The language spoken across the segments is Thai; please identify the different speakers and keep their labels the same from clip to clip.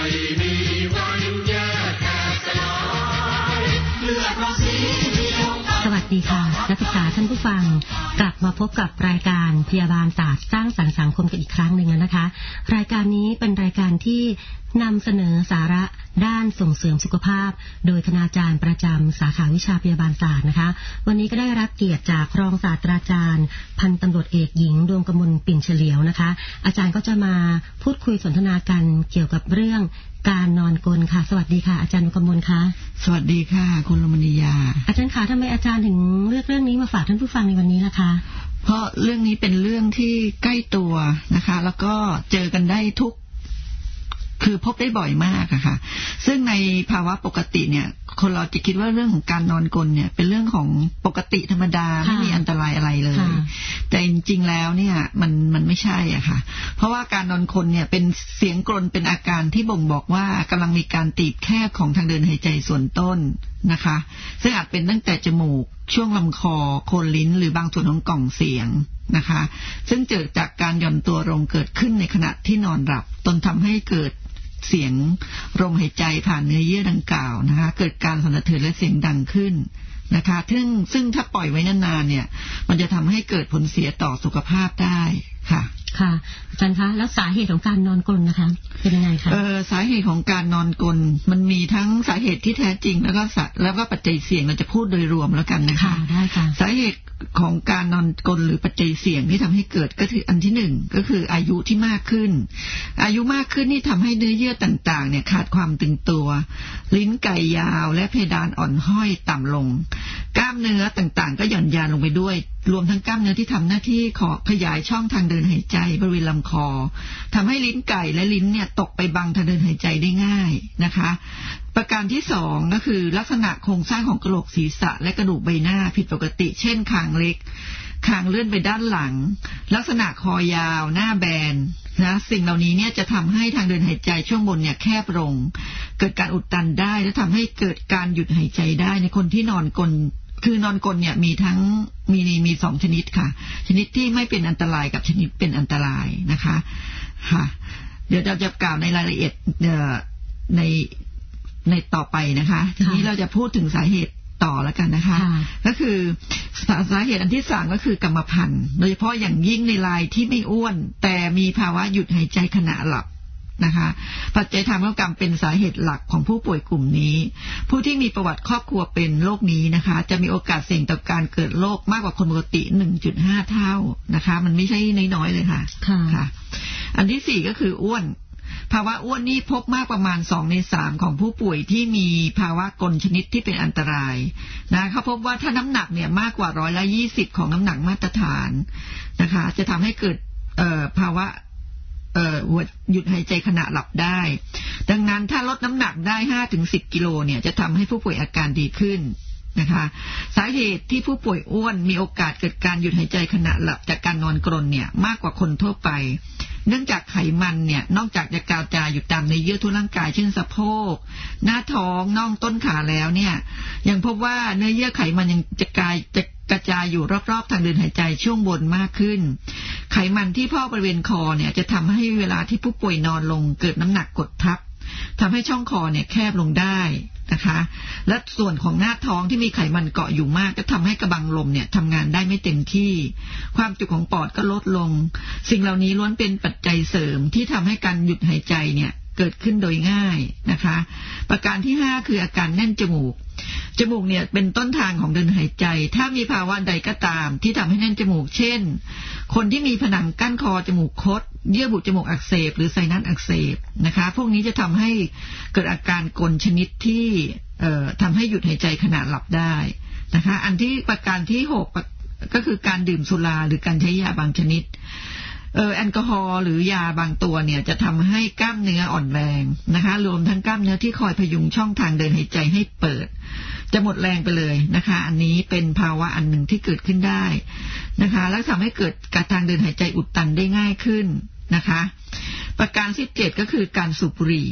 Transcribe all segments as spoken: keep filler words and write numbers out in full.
Speaker 1: มีวันแยกแตกสลายเลือดเราสีเดียวกันสวัสดีค่ะนักศึกษาท่านผู้ฟังกลับมาพบกับรายการพยาบาลศาสตร์สร้างสรรค์สังคมกันอีกครั้งหนึ่งนะคะรายการนี้เป็นรายการที่นำเสนอสาระด้านส่งเสริมสุขภาพโดยคณาจารย์ประจำสาขาวิชาพยาบาลศาสตร์นะคะวันนี้ก็ได้รับเกียรติจากรองศาสตราจารย์พันตำรวจเอกหญิงดวงกมลปิ่นเฉลียวนะคะอาจารย์ก็จะมาพูดคุยสนทนากันเกี่ยวกับเรื่องการนอนกลนค่ะสวัสดีค่ะอาจารย์ดวงกมลค่ะ
Speaker 2: สวัสดีค่ะคุณลมณียา
Speaker 1: อาจารย์คะทำไมอาจารย์ถึงเลือกเรื่องนี้มาฝากท่านผู้ฟังในวันนี้ล่ะคะ
Speaker 2: เพราะเรื่องนี้เป็นเรื่องที่ใกล้ตัวนะคะแล้วก็เจอกันได้ทุกคือพบได้บ่อยมากอะค่ะซึ่งในภาวะปกติเนี่ยคนเราจะคิดว่าเรื่องของการนอนกลนเนี่ยเป็นเรื่องของปกติธรรมดาไม่มีอันตรายอะไรเลยแต่จริงๆแล้วเนี่ยมันมันไม่ใช่อะค่ะเพราะว่าการนอนกลนเนี่ยเป็นเสียงกลนเป็นอาการที่บ่งบอกว่ากำลังมีการตีบแคบของทางเดินหายใจส่วนต้นนะคะซึ่งอาจเป็นตั้งแต่จมูกช่วงลำคอโคนลิ้นหรือบางส่วนของกล่องเสียงนะคะซึ่งเกิดจากการหย่อนตัวลงเกิดขึ้นในขณะที่นอนหลับจนทำให้เกิดเสียงลมหายใจผ่านเนื้อเยื่อดังกล่าวนะคะเกิดการสั่นสะเทือนและเสียงดังขึ้นนะคะซึ่งซึ่งถ้าปล่อยไว้นานๆเนี่ยมันจะทำให้เกิดผลเสียต่อสุขภาพได้ค่ะ
Speaker 1: ค่ะอาจารย์คะแล้วสาเหตุของการนอนกลนนะคะเป็นยังไงคะ
Speaker 2: เออสาเหตุของการนอนกลนมันมีทั้งสาเหตุที่แท้จริงแล้วก็แล้วก็ปัจจัยเสี่ยงเราจะพูดโดยรวมแล้วกันนะคะ
Speaker 1: ค่ะได้ค่ะ
Speaker 2: สาเหตุของการนอนกลนหรือปัจจัยเสี่ยงที่ทำให้เกิดก็คืออันที่หนึ่งก็คืออายุที่มากขึ้นอายุมากขึ้นนี่ทำให้เนื้อเยื่อต่างๆเนี่ยขาดความตึงตัวลิ้นไก่ยาวและเพดานอ่อนห้อยต่ำลงกล้ามเนื้อต่างๆก็หย่อนยานลงไปด้วยรวมทั้งกล้ามเนื้อที่ทำหน้าที่ขอขยายช่องทางเดินหายใจบริเวณลำคอทำให้ลิ้นไก่และลิ้นเนี่ยตกไปบังทางเดินหายใจได้ง่ายนะคะประการที่สองก็คือลักษณะโครงสร้างของกระโหลกศีรษะและกระดูกใบหน้าผิดปกติเช่นคางเล็กคางเลื่อนไปด้านหลังลักษณะคอยาวหน้าแบนนะสิ่งเหล่านี้เนี่ยจะทำให้ทางเดินหายใจช่วงบนเนี่ยแคบลงเกิดการอุดตันได้และทำให้เกิดการหยุดหายใจได้ในคนที่นอนกลนคือนอนกลนเนี่ยมีทั้งมีมีสองชนิดค่ะชนิดที่ไม่เป็นอันตรายกับชนิดเป็นอันตรายนะคะค่ะเดี๋ยวเราจะกล่าวในรายละเอียดในในต่อไปนะคะทีนี้เราจะพูดถึงสาเหตุต่อแล้วกันนะคะก็คือสาเหตุอันที่สามก็คือกรรมพันธุ์โดยเฉพาะอย่างยิ่งในรายที่ไม่อ้วนแต่มีภาวะหยุดหายใจขณะหลับนะคะปัจจัยทางพันธุกรรมเป็นสาเหตุหลักของผู้ป่วยกลุ่มนี้ผู้ที่มีประวัติครอบครัวเป็นโรคนี้นะคะจะมีโอกาสเสี่ยงต่อการเกิดโรคมากกว่าคนปกติ หนึ่งจุดห้า เท่านะคะมันไม่ใช่น้อยๆเลยค่ะค่ะอันที่สี่ก็คืออ้วนภาวะอ้วนนี่พบมากประมาณสองในสามของผู้ป่วยที่มีภาวะกลชนิดที่เป็นอันตรายนะเขาพบว่าถ้าน้ำหนักเนี่ยมากกว่าร้อยละยี่สิบของน้ำหนักมาตรฐานนะคะจะทำให้เกิดเอ่อภาวะเอ่อหยุดหายใจขณะหลับได้ดังนั้นถ้าลดน้ำหนักได้ ห้าถึงสิบ กิโลเนี่ยจะทำให้ผู้ป่วยอาการดีขึ้นนะคะสาเหตุที่ผู้ป่วยอ้วนมีโอกาสเกิดการหยุดหายใจขณะหลับจากการนอนกรนเนี่ยมากกว่าคนทั่วไปเนื่องจากไขมันเนี่ยนอกจากจะกระจายอยู่ตามในเยื่อทั่วร่างกายเช่นสะโพกหน้าท้องน่องต้นขาแล้วเนี่ยยังพบว่าเนื้อเยื่อไขมันยังจะกายจะกระจายอยู่รอบๆทางเดินหายใจช่วงบนมากขึ้นไขมันที่พอกบริเวณคอเนี่ยจะทำให้เวลาที่ผู้ป่วยนอนลงเกิดน้ำหนักกดทับทำให้ช่องคอเนี่ยแคบลงได้นะคะและส่วนของหน้าท้องที่มีไขมันเกาะอยู่มากก็ทำให้กระบังลมเนี่ยทำงานได้ไม่เต็มที่ความจุของปอดก็ลดลงสิ่งเหล่านี้ล้วนเป็นปัจจัยเสริมที่ทำให้การหยุดหายใจเนี่ยเกิดขึ้นโดยง่ายนะคะประการที่ห้าคืออาการแน่นจมูกจมูกเนี่ยเป็นต้นทางของเดินหายใจถ้ามีภาวะใดก็ตามที่ทำให้แน่นจมูกเช่นคนที่มีผนังกั้นคอจมูกคดเยื่อบุจมูกอักเสบหรือไซนัสอักเสบนะคะพวกนี้จะทำให้เกิดอาการกลชนิดที่เอ่อทำให้หยุดหายใจขณะหลับได้นะคะอันที่ประการที่หกก็คือการดื่มสุราหรือการใช้ยาบางชนิดเออแอลกอฮอล์หรือยาบางตัวเนี่ยจะทำให้กล้ามเนื้ออ่อนแรงนะคะรวมทั้งกล้ามเนื้อที่คอยพยุงช่องทางเดินหายใจให้เปิดจะหมดแรงไปเลยนะคะอันนี้เป็นภาวะอันหนึ่งที่เกิดขึ้นได้นะคะแล้วทำให้เกิดการทางเดินหายใจอุดตันได้ง่ายขึ้นนะคะประการที่เจ็ดก็คือการสูบบุหรี่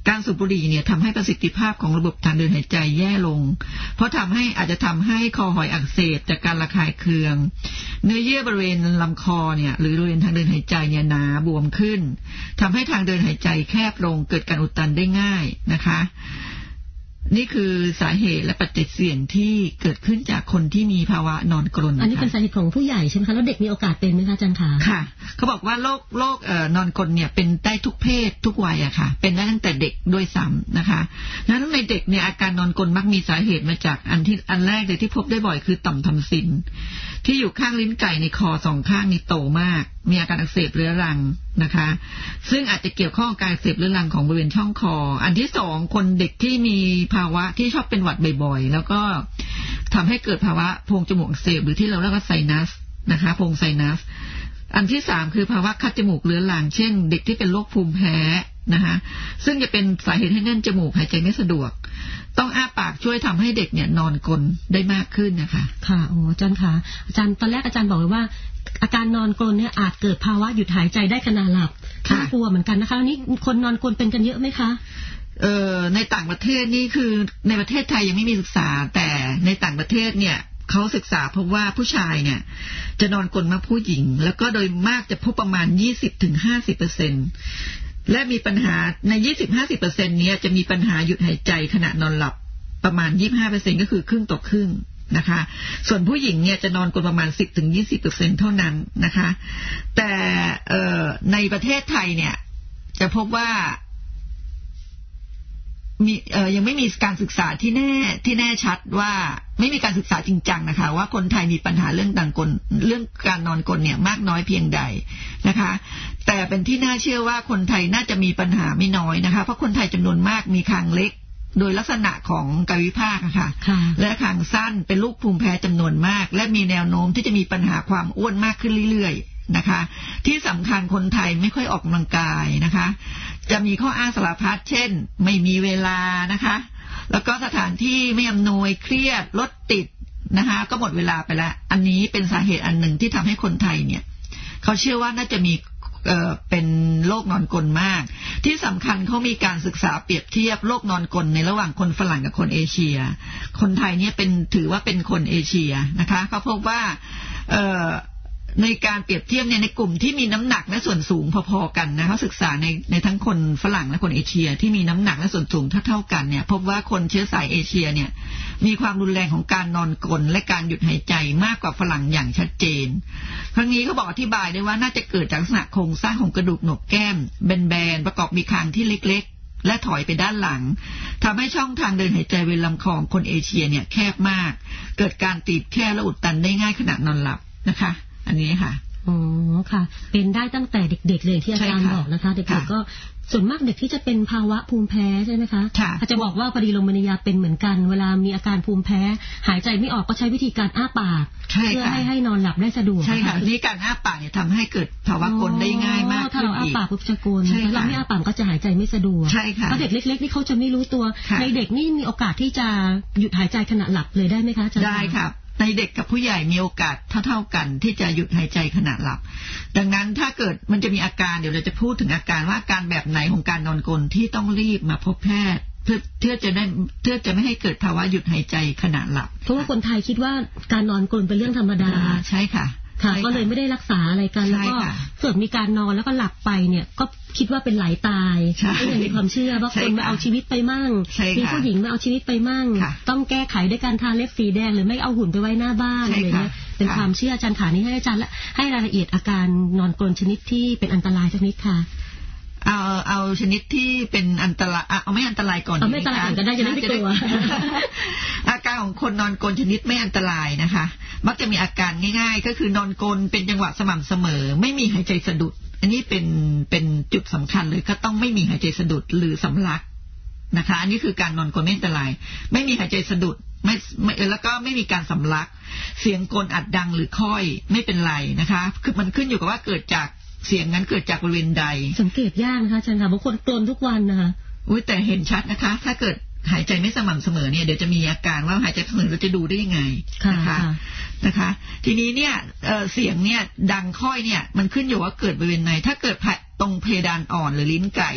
Speaker 2: การสูบบุหรี่เนี่ยทำให้ประสิทธิภาพของระบบทางเดินหายใจแย่ลงเพราะทำให้อาจจะทำให้คอหอยอักเสบจากการระคายเคืองเนื้อเยื่อบริเวณลำคอเนี่ยหรือบริเวณทางเดินหายใจเนี่ยหนาบวมขึ้นทำให้ทางเดินหายใจแคบลงเกิดการอุดตันได้ง่ายนะคะนี่คือสาเหตุและปัจจัยเสี่ยงที่เกิดขึ้นจากคนที่มีภาวะนอนกรน
Speaker 1: อันนี้เป็นสาเหตุของผู้ใหญ่ใช่ไหมคะแล้วเด็กมีโอกาสเป็นไหมคะอาจารย์คะ
Speaker 2: ค่ะเขาบอกว่าโรคโรคเอ่อนอนกรนเนี่ยเป็นได้ทุกเพศทุกวัยอะค่ะเป็นได้ตั้งแต่เด็กด้วยซ้ำนะคะนั้นในเด็กเนี่ยอาการนอนกรนมักมีสาเหตุมาจากอันที่อันแรกเลยที่พบได้บ่อยคือต่อมทำซินที่อยู่ข้างลิ้นไก่ในคอสองข้างนี่โตมากมีอาการอักเสบเรื้อรังนะคะซึ่งอาจจะเกี่ยวข้องกับการอักเสบเรื้อรังของบริเวณช่องคออันที่สองคนเด็กที่มีภาวะที่ชอบเป็นหวัดบ่อยๆแล้วก็ทำให้เกิดภาวะโพรงจมูกอักเสบหรือที่เราเรียกว่าไซนัสนะคะโพรงไซนัสอันที่สามคือภาวะคัดจมูกเรื้อรังเช่นเด็กที่เป็นโรคภูมิแพ้นะคะซึ่งจะเป็นสาเหตุให้แน่นจมูกหายใจไม่สะดวกต้องอ้าปากช่วยทำให้เด็กเนี่ยนอนกรนได้มากขึ้นนะคะ
Speaker 1: ค่ะโอ้อาจารย์คะอาจารย์ตอนแรกอาจารย์บอกเลยว่าอาการนอนกรนเนี่ยอาจเกิดภาวะหยุดหายใจได้ขณะหลับน่ากลัวเหมือนกันนะคะนี่คนนอนกรนเป็นกันเยอะไหมคะ
Speaker 2: เอ่อในต่างประเทศนี่คือในประเทศไทยยังไม่มีศึกษาแต่ในต่างประเทศเนี่ยเขาศึกษาพบว่าผู้ชายเนี่ยจะนอนกรนมากผู้หญิงแล้วก็โดยมากจะพบประมาณ ยี่สิบถึงห้าสิบเปอร์เซ็นต์ และมีปัญหาใน ยี่สิบถึงห้าสิบเปอร์เซ็นต์ เนี้ยจะมีปัญหาหยุดหายใจขณะนอนหลับประมาณ ยี่สิบห้าเปอร์เซ็นต์ ก็คือครึ่งต่อครึ่งนะคะส่วนผู้หญิงเนี่ยจะนอนกรนประมาณ สิบถึงยี่สิบเปอร์เซ็นต์ เท่านั้นนะคะแต่เอ่อในประเทศไทยเนี่ยจะพบว่ามีเอ่อยังไม่มีการศึกษาที่แน่ที่แน่ชัดว่าไม่มีการศึกษาจริงจังนะคะว่าคนไทยมีปัญหาเรื่องดังกลเรื่องการนอนกรนเนี่ยมากน้อยเพียงใดนะคะแต่เป็นที่น่าเชื่อว่าคนไทยน่าจะมีปัญหาไม่น้อยนะคะเพราะคนไทยจำนวนมากมีคางเล็กโดยลักษณะของกายวิภาคค่ะและคางสั้นเป็นลูกภูมิแพ้จำนวนมากและมีแนวโน้มที่จะมีปัญหาความอ้วนมากขึ้นเรื่อยๆนะคะที่สำคัญคนไทยไม่ค่อยออกกำลังกายนะคะจะมีข้ออ้างสารพัดเช่นไม่มีเวลานะคะแล้วก็สถานที่ไม่อำนวยเครียดรถติดนะคะก็หมดเวลาไปแล้วอันนี้เป็นสาเหตุอันหนึ่งที่ทำให้คนไทยเนี่ยเขาเชื่อว่าน่าจะมีเอ่อเป็นโรคนอนกรนมากที่สำคัญเขามีการศึกษาเปรียบเทียบโรคนอนกรนในระหว่างคนฝรั่งกับคนเอเชียคนไทยเนี่ยเป็นถือว่าเป็นคนเอเชียนะคะเขาพบว่าเอ่อในการเปรียบเทียบเนี่ยในกลุ่มที่มีน้ำหนักและส่วนสูงพอๆกันนะเขาศึกษาในในทั้งคนฝรั่งและคนเอเชียที่มีน้ำหนักและส่วนสูงเท่าๆกันเนี่ยพบว่าคนเชื้อสายเอเชียเนี่ยมีความรุนแรงของการนอนกรนและการหยุดหายใจมากกว่าฝรั่งอย่างชัดเจนครั้งนี้เขาบอกอธิบายได้ว่าน่าจะเกิดจากลักษณะโครงสร้างของกระดูกโหนกแก้มแบนๆประกอบมีคางที่เล็กๆและถอยไปด้านหลังทำให้ช่องทางเดินหายใจบริเวณลำคอของคนเอเชียเนี่ยแคบมากเกิดการตีบแคบและอุดตันได้ง่ายขณะนอนหลับนะคะอันนี้ค่ะ
Speaker 1: อ๋อค่ะเป็นได้ตั้งแต่เด็กๆเลยที่อาจารย์บอกนะคะเด็กๆก็ส่วนมากเด็กที่จะเป็นภาวะภูมิแพ้ใช่ไหมคะอาจจะบอกว่าพอดีลงมณียาเป็นเหมือนกันเวลามีอาการภูมิแพ้หายใจไม่ออกก็ใช้วิธีการอ้าปากเพื่อให้ให้นอนหลับได้สะดวก
Speaker 2: ใช่ค่ะทีนี้การอ้าปากเนี่ยทำให้เกิดภาวะกรนได้ง่ายมาก
Speaker 1: ถ้าเราอ้าปากปุ๊บจะกรนถ้าเราไม่อ้าปากก็จะหายใจไม่สะดวก
Speaker 2: ใช่ค่ะ
Speaker 1: ถ้าเด็กเล็กๆนี่เขาจะไม่รู้ตัวในเด็กนี่มีโอกาสที่จะหยุดหายใจขณะหลับเลยได้ไหมคะอาจารย์
Speaker 2: ได้ครับในเด็กกับผู้ใหญ่มีโอกาสเท่าๆกันที่จะหยุดหายใจขณะหลับดังนั้นถ้าเกิดมันจะมีอาการเดี๋ยวเราจะพูดถึงอาการว่าอาการแบบไหนของการนอนกรนที่ต้องรีบมาพบแพทย์เพื่อเพื่อจะได้เพื่อจะไม่ให้เกิดภาวะหยุดหายใจขณะหลับ
Speaker 1: เพราะว่าคนไทยคิดว่าการนอนกรนเป็นเรื่องธรรมดา
Speaker 2: ใช่ค่ะ
Speaker 1: ค่ะก็เลยไม่ได้รักษาอะไรกันแล้วก็เกิดมีการนอนแล้วก็หลับไปเนี่ยก็คิดว่าเป็นไหลตายก็ยังมีความเชื่อว่าคนมาเอาชีวิตไปมั่งมีผู้หญิงมาเอาชีวิตไปมั่งต้องแก้ไขด้วยการทาเล็บสีแดงหรือไม่เอาหุ่นไปไว้หน้าบ้านอะไรเงี้ยเป็นความเชื่ออาจารย์ขานี้ให้อาจารย์และให้รายละเอียดอาการนอนกรนชนิดที่เป็นอันตรายสักนิดค่ะ
Speaker 2: เอาเอาชนิดที่เป็นอันตรายเอาไม่อันตรายก่อน
Speaker 1: เอาไม่อันตรายก่อนก็ได้จะได้ไม่กลัว
Speaker 2: อาการของคนนอนกรนชนิดไม่อันตรายนะคะมักจะมีอาการง่ายๆก็คือนอนกรนเป็นจังหวะสม่ำเสมอไม่มีหายใจสะดุดอันนี้เป็นเป็นจุดสำคัญเลยก็ต้องไม่มีหายใจสะดุดหรือสำลักนะคะอันนี้คือการนอนกรนไม่อันตรายไม่มีหายใจสะดุดไม่ไม่แล้วก็ไม่มีการสำลักเสียงกรนอัดดังหรือค่อยไม่เป็นไรนะคะคือมันขึ้นอยู่กับว่าเกิดจากเสียงนั้นเกิดจากบริเวณใด
Speaker 1: สังเกตยากนะคะอาจารย์ค่ะบางคนกรนทุกวันนะคะ
Speaker 2: อุ้ยแต่เห็นชัดนะคะถ้าเกิดหายใจไม่สม่ำเสมอเนี่ยเดี๋ยวจะมีอาการว่าหายใจเสมอเราจะดูได้ยังไงนะคะนะคะทีนี้เนี่ยเสียงเนี่ยดังค่อยเนี่ยมันขึ้นอยู่ว่าเกิดบริเวณไหนถ้าเกิดตรงเพดานอ่อนหรือลิ้นไก่อ่ะ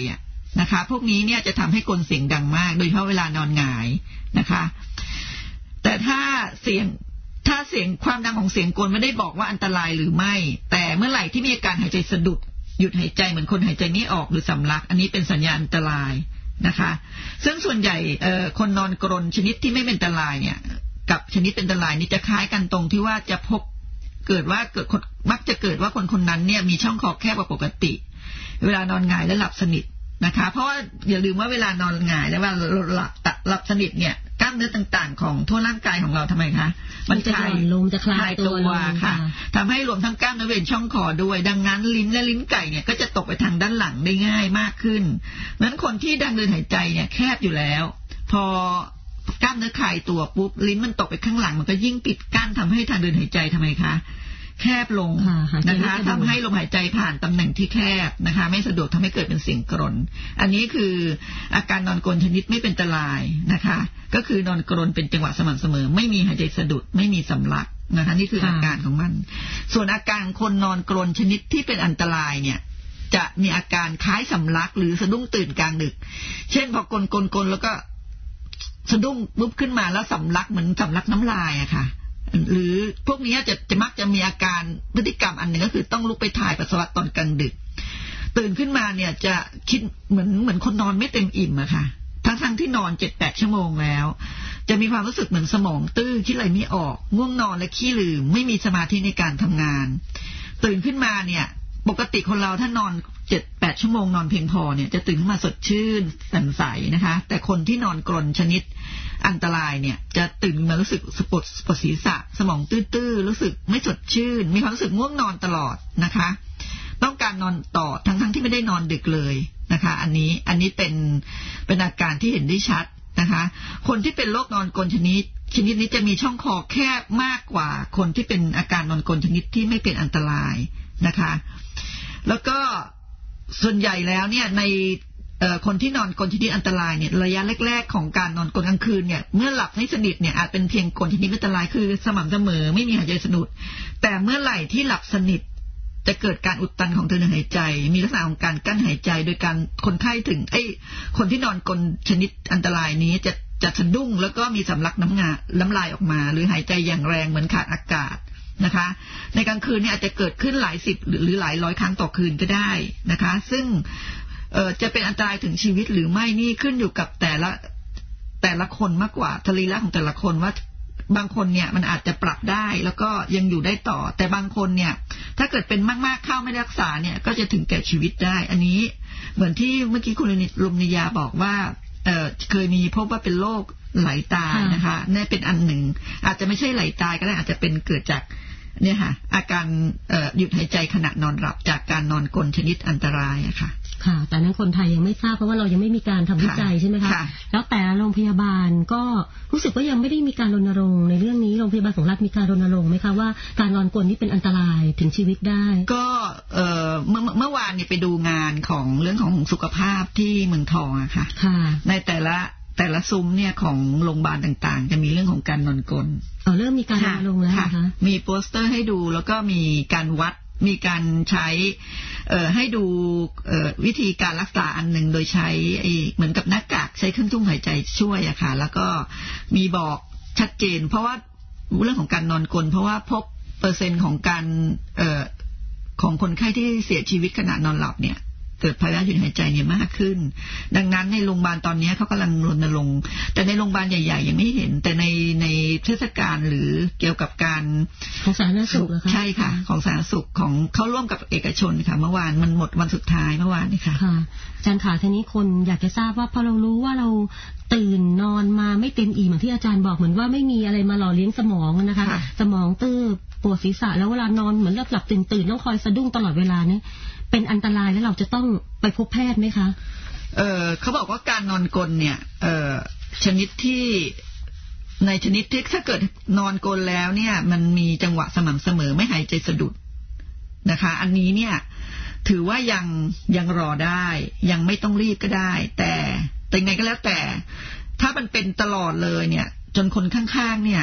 Speaker 2: นะคะพวกนี้เนี่ยจะทำให้กลเสียงดังมากโดยเฉพาะเวลานอนหงายนะคะแต่ถ้าเสียงถ้าเสียงความดังของเสียงกลไม่ได้บอกว่าอันตรายหรือไม่แต่เมื่อไหร่ที่มีอาการหายใจสะดุดหยุดหายใจเหมือนคนหายใจไม่ออกหรือสำลักอันนี้เป็นสัญญาณอันตรายนะคะซึ่งส่วนใหญ่คนนอนกรนชนิดที่ไม่เป็นอันตรายเนี่ยกับชนิดเป็นอันตรายนี่จะคล้ายกันตรงที่ว่าจะพบเกิดว่าเกิดมักจะเกิดว่าคนคนนั้นเนี่ยมีช่องคอแคบกว่าปกติเวลานอนหงายและหลับสนิทนะคะเพราะว่าอย่าลืมว่าเวลานอนหงายแล้วว่าหลับหลับสนิทเนี่ยกล้ามเนื้อต่างๆของทั่วร่างกายของเราทำไมคะ
Speaker 1: มันจะหย่อนลงจะคลายตัว
Speaker 2: ค่ะทำให้รวมทั้งกล้ามเนื้อบริเวณช่องคอด้วยดังนั้นลิ้นและลิ้นไก่เนี่ยก็จะตกไปทางด้านหลังได้ง่ายมากขึ้นนั้นคนที่ดันเดินหายใจเนี่ยแคบอยู่แล้วพอกล้ามเนื้อคลายตัวปุ๊บลิ้นมันตกไปข้างหลังมันก็ยิ่งปิดกั้นทำให้ทางเดินหายใจทำไมคะแคบลงนะคะทำให้ลมหายใจผ่านตำแหน่งที่แคบนะคะไม่สะดวกทำให้เกิดเป็นเสียงกรนอันนี้คืออาการนอนกรนชนิดไม่เป็นอันตรายนะคะก็คือนอนกรนเป็นจังหวะสม่ำเสมอไม่มีหายใจสะดุดไม่มีสำลักนะคะนี่คืออาการของมันส่วนอาการคนนอนกรนชนิดที่เป็นอันตรายเนี่ยจะมีอาการคล้ายสำลักหรือสะดุ้งตื่นกลางดึกเช่นพอกลนกลนกลแล้วก็สะดุ้งปุ๊บขึ้นมาแล้วสำลักเหมือนสำลักน้ำลายอะค่ะหรือพวกนี้จะจะมักจะมีอาการพฤติกรรมอันหนึ่งก็คือต้องลุกไปถ่ายปัสสาวะตอนกลางดึกตื่นขึ้นมาเนี่ยจะคิดเหมือนเหมือนคนนอนไม่เต็มอิ่มอะค่ะทั้งทั้งที่นอนเจ็ดแปดชั่วโมงแล้วจะมีความรู้สึกเหมือนสมองตื้อคิดอะไรไม่ออกง่วงนอนและขี้ลืมไม่มีสมาธิในการทำงานตื่นขึ้นมาเนี่ยปกติคนเราถ้านอนเจ็ดแปดชั่วโมงนอนเพียงพอเนี่ยจะตื่นขึ้นมาสดชื่นแจ่มใสนะคะแต่คนที่นอนกรนชนิดอันตรายเนี่ยจะตื่นมารู้สึกสะปวดปวดศีรษะสมองตื้อๆรู้สึกไม่สดชื่นมีความรู้สึกง่วงนอนตลอดนะคะต้องการนอนต่อทั้งๆที่ไม่ได้นอนดึกเลยนะคะอันนี้อันนี้เป็นเป็นอาการที่เห็นได้ชัดนะคะคนที่เป็นโรคนอนกรนชนิดชนิดนี้จะมีช่องคอแคบมากกว่าคนที่เป็นอาการนอนกรนชนิดที่ไม่เป็นอันตรายนะคะแล้วก็ส่วนใหญ่แล้วเนี่ยในคนที่นอนกรนชนิดอันตรายเนี่ยระยะแรกๆของการนอนกรนกลางคืนเนี่ยเมื่อหลับให้สนิทเนี่ยอาจเป็นเพียงกรนชนิดอันตรายคือสม่ำเสมอไม่มีหายใจสะดุดแต่เมื่อไหร่ที่หลับสนิทจะเกิดการอุดตันของทางเดินหายใจมีลักษณะของการกั้นหายใจโดยการคนไข้ถึงไอ้คนที่นอนกรนชนิดอันตรายนี้จะจะสะดุ้งแล้วก็มีสำลักน้ำงาน้ำลายออกมาหรือหายใจอย่างแรงเหมือนขาดอากาศนะคะในกลางคืนเนี่ยอาจจะเกิดขึ้นหลายสิบหรือหลายร้อยครั้งต่อคืนก็ได้นะคะซึ่งเอ่อจะเป็นอันตรายถึงชีวิตหรือไม่นี่ขึ้นอยู่กับแต่ละแต่ละคนมากกว่าสรีระของแต่ละคนว่าบางคนเนี่ยมันอาจจะปรับได้แล้วก็ยังอยู่ได้ต่อแต่บางคนเนี่ยถ้าเกิดเป็นมากๆเข้าไม่รักษาเนี่ยก็จะถึงแก่ชีวิตได้อันนี้เหมือนที่เมื่อกี้คุณลมนิยาบอกว่าเอ่อเคยมีพบว่าเป็นโรคไหลตายนะคะนี่เป็นอันหนึ่งอาจจะไม่ใช่ไหลตายก็ได้อาจจะเป็นเกิดจากเนี่ยค่ะอาการหยุดหายใจขณะนอนหลับจากการนอนกรนชนิดอันตรายอะค่ะ
Speaker 1: ค่ะแต่นั้นคนไทยยังไม่ทราบเพราะว่าเรายังไม่มีการทำวิจัยใช่ไหมคะแล้วแต่โรงพยาบาลก็รู้สึกว่ายังไม่ได้มีการรณรงค์ในเรื่องนี้โรงพยาบาลของรัฐมีการรณรงค์ไหมคะว่าการนอนกรนนี่เป็นอันตรายถึงชีวิตได้
Speaker 2: ก็เอ่อเมื่อเมื่อวานเนี่ยไปดูงานของเรื่องของสุขภาพที่เมืองทองอะค่ะในแต่ละแต่ละซุ้มเนี่ยของโรงพยาบาลต่างๆจะมีเรื่องของการนอนกรน
Speaker 1: อ๋อเริ่มมีการลงแล้วนะคะ
Speaker 2: มีโปสเตอร์ให้ดูแล้วก็มีการวัดมีการใช้เอ่อให้ดูเอ่อวิธีการรักษาอันหนึ่งโดยใช้ไอ้เหมือนกับหน้ากากใช้เครื่องช่วยหายใจช่วยอะค่ะแล้วก็มีบอกชัดเจนเพราะว่าเรื่องของการนอนกรนเพราะว่าพบเปอร์เซ็นต์ของการเอ่อของคนไข้ที่เสียชีวิตขณะนอนหลับเนี่ยเกิดภาวะหยุดหายใจเนี่ยมากขึ้นดังนั้นในโรงพยาบาลตอนนี้เขากำลังรณรงค์แต่ในโรงพยาบาลใหญ่ๆยังไม่เห็นแต่ในในเทศกาลหรือเกี่ยวกับการ
Speaker 1: ของสาธารณสุขนะคะ
Speaker 2: ใช่ค่ะของสาธารณสุขของเขาร่วมกับเอกชนค่ะเมื่อวานมันหมดวันสุดท้ายเมื่อวานนี่ค่ะ
Speaker 1: ค่ะอาจารย์ขาทีนี้คนอยากจะทราบว่าพอเรารู้ว่าเราตื่นนอนมาไม่เต็มอิ่มอย่างที่อาจารย์บอกเหมือนว่าไม่มีอะไรมาหล่อเลี้ยงสมองนะคะสมองตื้อปวดศีรษะแล้วเวลานอนเหมือนหลับหลับตื่นตื่นต้องคอยสะดุ้งตลอดเวลาเนี่ยเป็นอันตรายแล้วเราจะต้องไปพบแพทย์ไหมคะ
Speaker 2: เออเขาบอกว่าการนอนกรนเนี่ยเออชนิดที่ในชนิดที่ถ้าเกิดนอนกรนแล้วเนี่ยมันมีจังหวะสม่ำเสมอไม่หายใจสะดุดนะคะอันนี้เนี่ยถือว่ายังยังรอได้ยังไม่ต้องรีบก็ได้แต่แต่ไงก็แล้วแต่ถ้ามันเป็นตลอดเลยเนี่ยจนคนข้างๆเนี่ย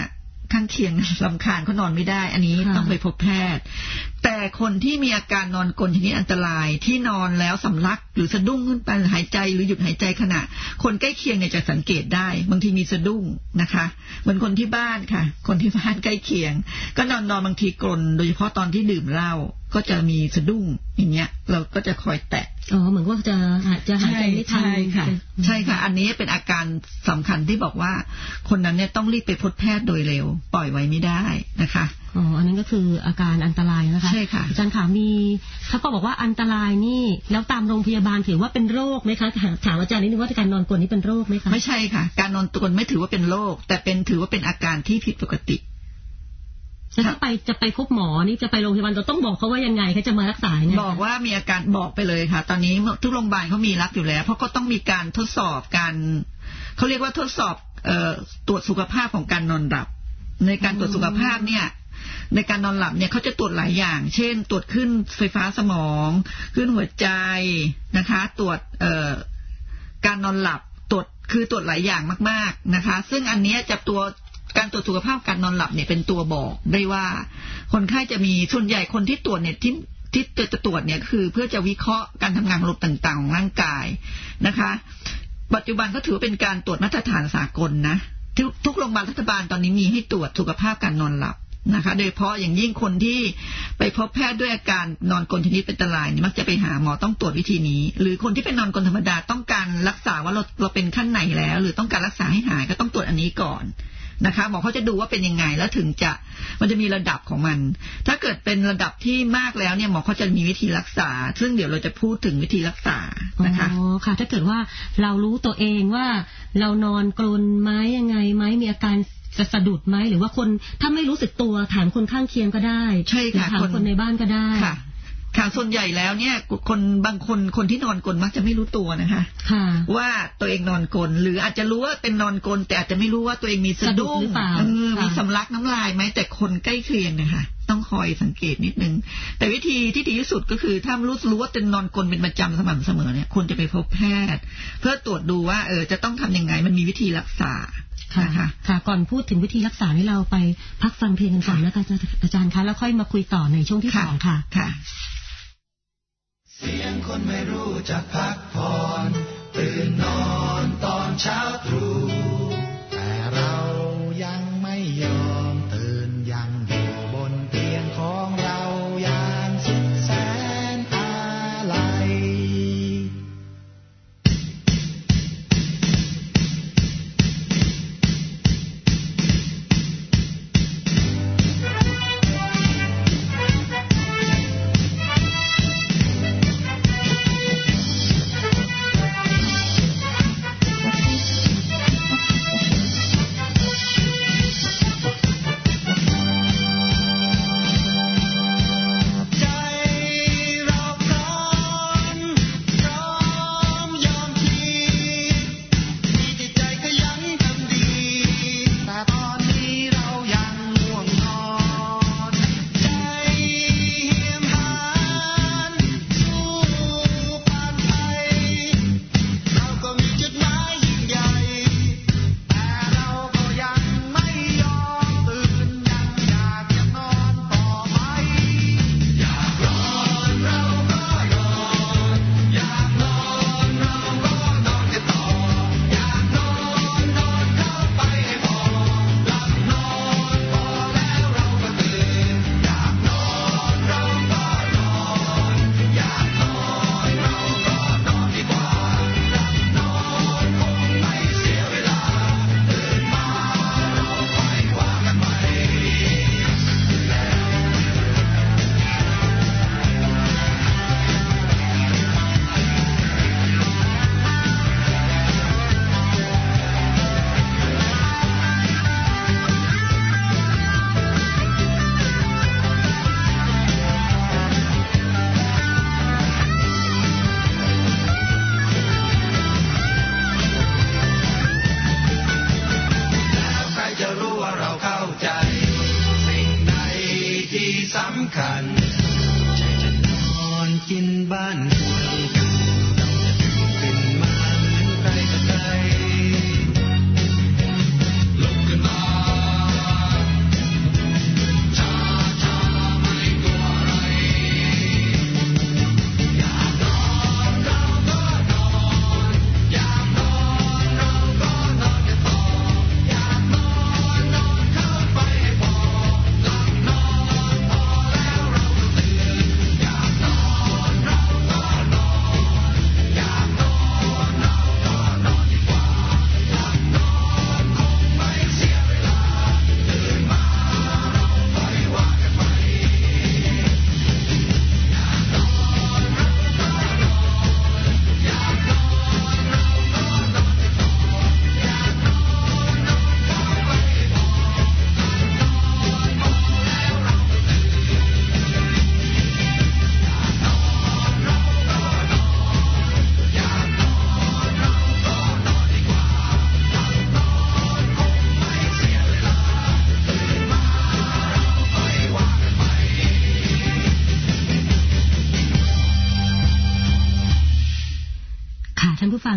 Speaker 2: ข้างเคียงรำคาญเขานอนไม่ได้อันนี้ต้องไปพบแพทย์แต่คนที่มีอาการนอนกรนชนิดอันตรายที่นอนแล้วสำลักหรือสะดุ้งขึ้นไปหายใจหรือหยุดหายใจขณะคนใกล้เคียงเนี่ยจะสังเกตได้บางทีมีสะดุ้งนะคะเหมือนคนที่บ้านค่ะคนที่บ้านใกล้เคียงก็นอนนอนบางทีกรนโดยเฉพาะตอนที่ดื่มเหล้าก็จะมีสะดุ้งอย่างเงี้ยเราก็จะคอยแตะ
Speaker 1: อ๋อเหมือนว่าจะจะหายใจไม่ทัน
Speaker 2: ใช่ค่ะใช่ค่ะอันนี้เป็นอาการสำคัญที่บอกว่าคนนั้นเนี่ยต้องรีบไปพบแพทย์โดยเร็วปล่อยไว้ไม่ได้นะคะ
Speaker 1: อ๋ออันนั้นก็คืออาการอันตรายนะคะ
Speaker 2: ใช่ค่ะ
Speaker 1: อาจารย์ขามีเขาก็บอกว่าอันตรายนี่แล้วตามโรงพยาบาลถือว่าเป็นโรคไหมคะถามอาจารย์นิดนึงว่าการนอนกรนนี่เป็นโรคไหมคะ
Speaker 2: ไม่ใช่ค่ะการนอนกรนไม่ถือว่าเป็นโรคแต่เป็นถือว่าเป็นอาการที่ผิดปกติ
Speaker 1: ถ้าไปจะไปพบหมอนี่จะไปโรงพยาบาลเราต้องบอกเขาว่ายังไงเขาจะมารักษาไง
Speaker 2: บอกว่ามีอาการบอกไปเลยค่ะตอนนี้ทุกโรงพยาบาลเขามีรับอยู่แล้วเพราะก็ต้องมีการทดสอบการเขาเรียกว่าทดสอบเอ่อตรวจสุขภาพของการนอนหลับในการตรวจสุขภาพเนี่ยในการนอนหลับเนี่ยเขาจะตรวจหลายอย่างเช่นตรวจขึ้นไฟฟ้าสมองขึ้นหัวใจนะคะตรวจเอ่อการนอนหลับตรวจคือตรวจหลายอย่างมากๆนะคะซึ่งอันนี้จะตัวการตรวจสุขภาพการนอนหลับเนี่ยเป็นตัวบอกได้ว่าคนไข้จะมีส่วนใหญ่คนที่ตรวจเนี่ยที่ที่จะตรวจเนี่ยคือเพื่อจะวิเคราะห์การทำงานของระบบต่างๆของร่างกายนะคะปัจจุบันก็ถือเป็นการตรวจมาตรฐานสากลนะทุกทุกโรงพยาบาลรัฐบาลตอนนี้มีให้ตรวจสุขภาพการนอนหลับนะคะโดยเฉพาะอย่างยิ่งคนที่ไปพบแพทย์ด้วยอาการนอนกรนชนิดเป็นอันตรายมักจะไปหาหมอต้องตรวจวิธีนี้หรือคนที่เป็นนอนกรนธรรมดาต้องการรักษาว่าเราเราเป็นขั้นไหนแล้วหรือต้องการรักษาให้หายก็ต้องตรวจอันนี้ก่อนนะคะหมอเขาจะดูว่าเป็นยังไงแล้วถึงจะมันจะมีระดับของมันถ้าเกิดเป็นระดับที่มากแล้วเนี่ยหมอเขาจะมีวิธีรักษาซึ่งเดี๋ยวเราจะพูดถึงวิธีรักษานะคะ
Speaker 1: อ๋อค่ะถ้าเกิดว่าเรารู้ตัวเองว่าเรานอนกรนไหมยังไงไหมมีอาการจะสะดุดไหมหรือว่าคนถ้าไม่รู้สึกตัวถามคนข้างเคียงก็ได้
Speaker 2: ใช่ค่ะ
Speaker 1: ถามคนในบ้านก็ได้
Speaker 2: ค่ะค่ะส่วนใหญ่แล้วเนี่ยคนบางคนคนที่นอนกรนมักจะไม่รู้ตัวนะคะว่าตัวเองนอนกรนหรืออาจจะรู้ว่าเป็นนอนกรนแต่อาจจะไม่รู้ว่าตัวเองมีสะดุ้งมีสำลักน้ำลายไหมแต่คนใกล้เคียงนะคะต้องคอยสังเกตนิดนึงแต่วิธีที่ดีที่สุดก็คือถ้ารู้รู้ว่าเป็นนอนกรนเป็นประจำสม่ำเสมอเนี่ยควรจะไปพบแพทย์เพื่อตรวจดูว่าเออจะต้องทำยังไงมันมีวิธีรักษา
Speaker 1: ค่ะค่ะก่อนพูดถึงวิธีรักษานี่เราไปพักฟังเพลงกันก่อนนะคะอาจารย์คะแล้วค่อยมาคุยต่อในช่วงที่สองค่ะ
Speaker 2: ค่ะ
Speaker 3: เสียงคนไม่รู้จักพักผ่อนตื่นนอนตอนเช้าตรู่แต่เรายังไม่ยอมตื่นยังอยู่บนเตียงของเราอย่างสุดแสนอาลัย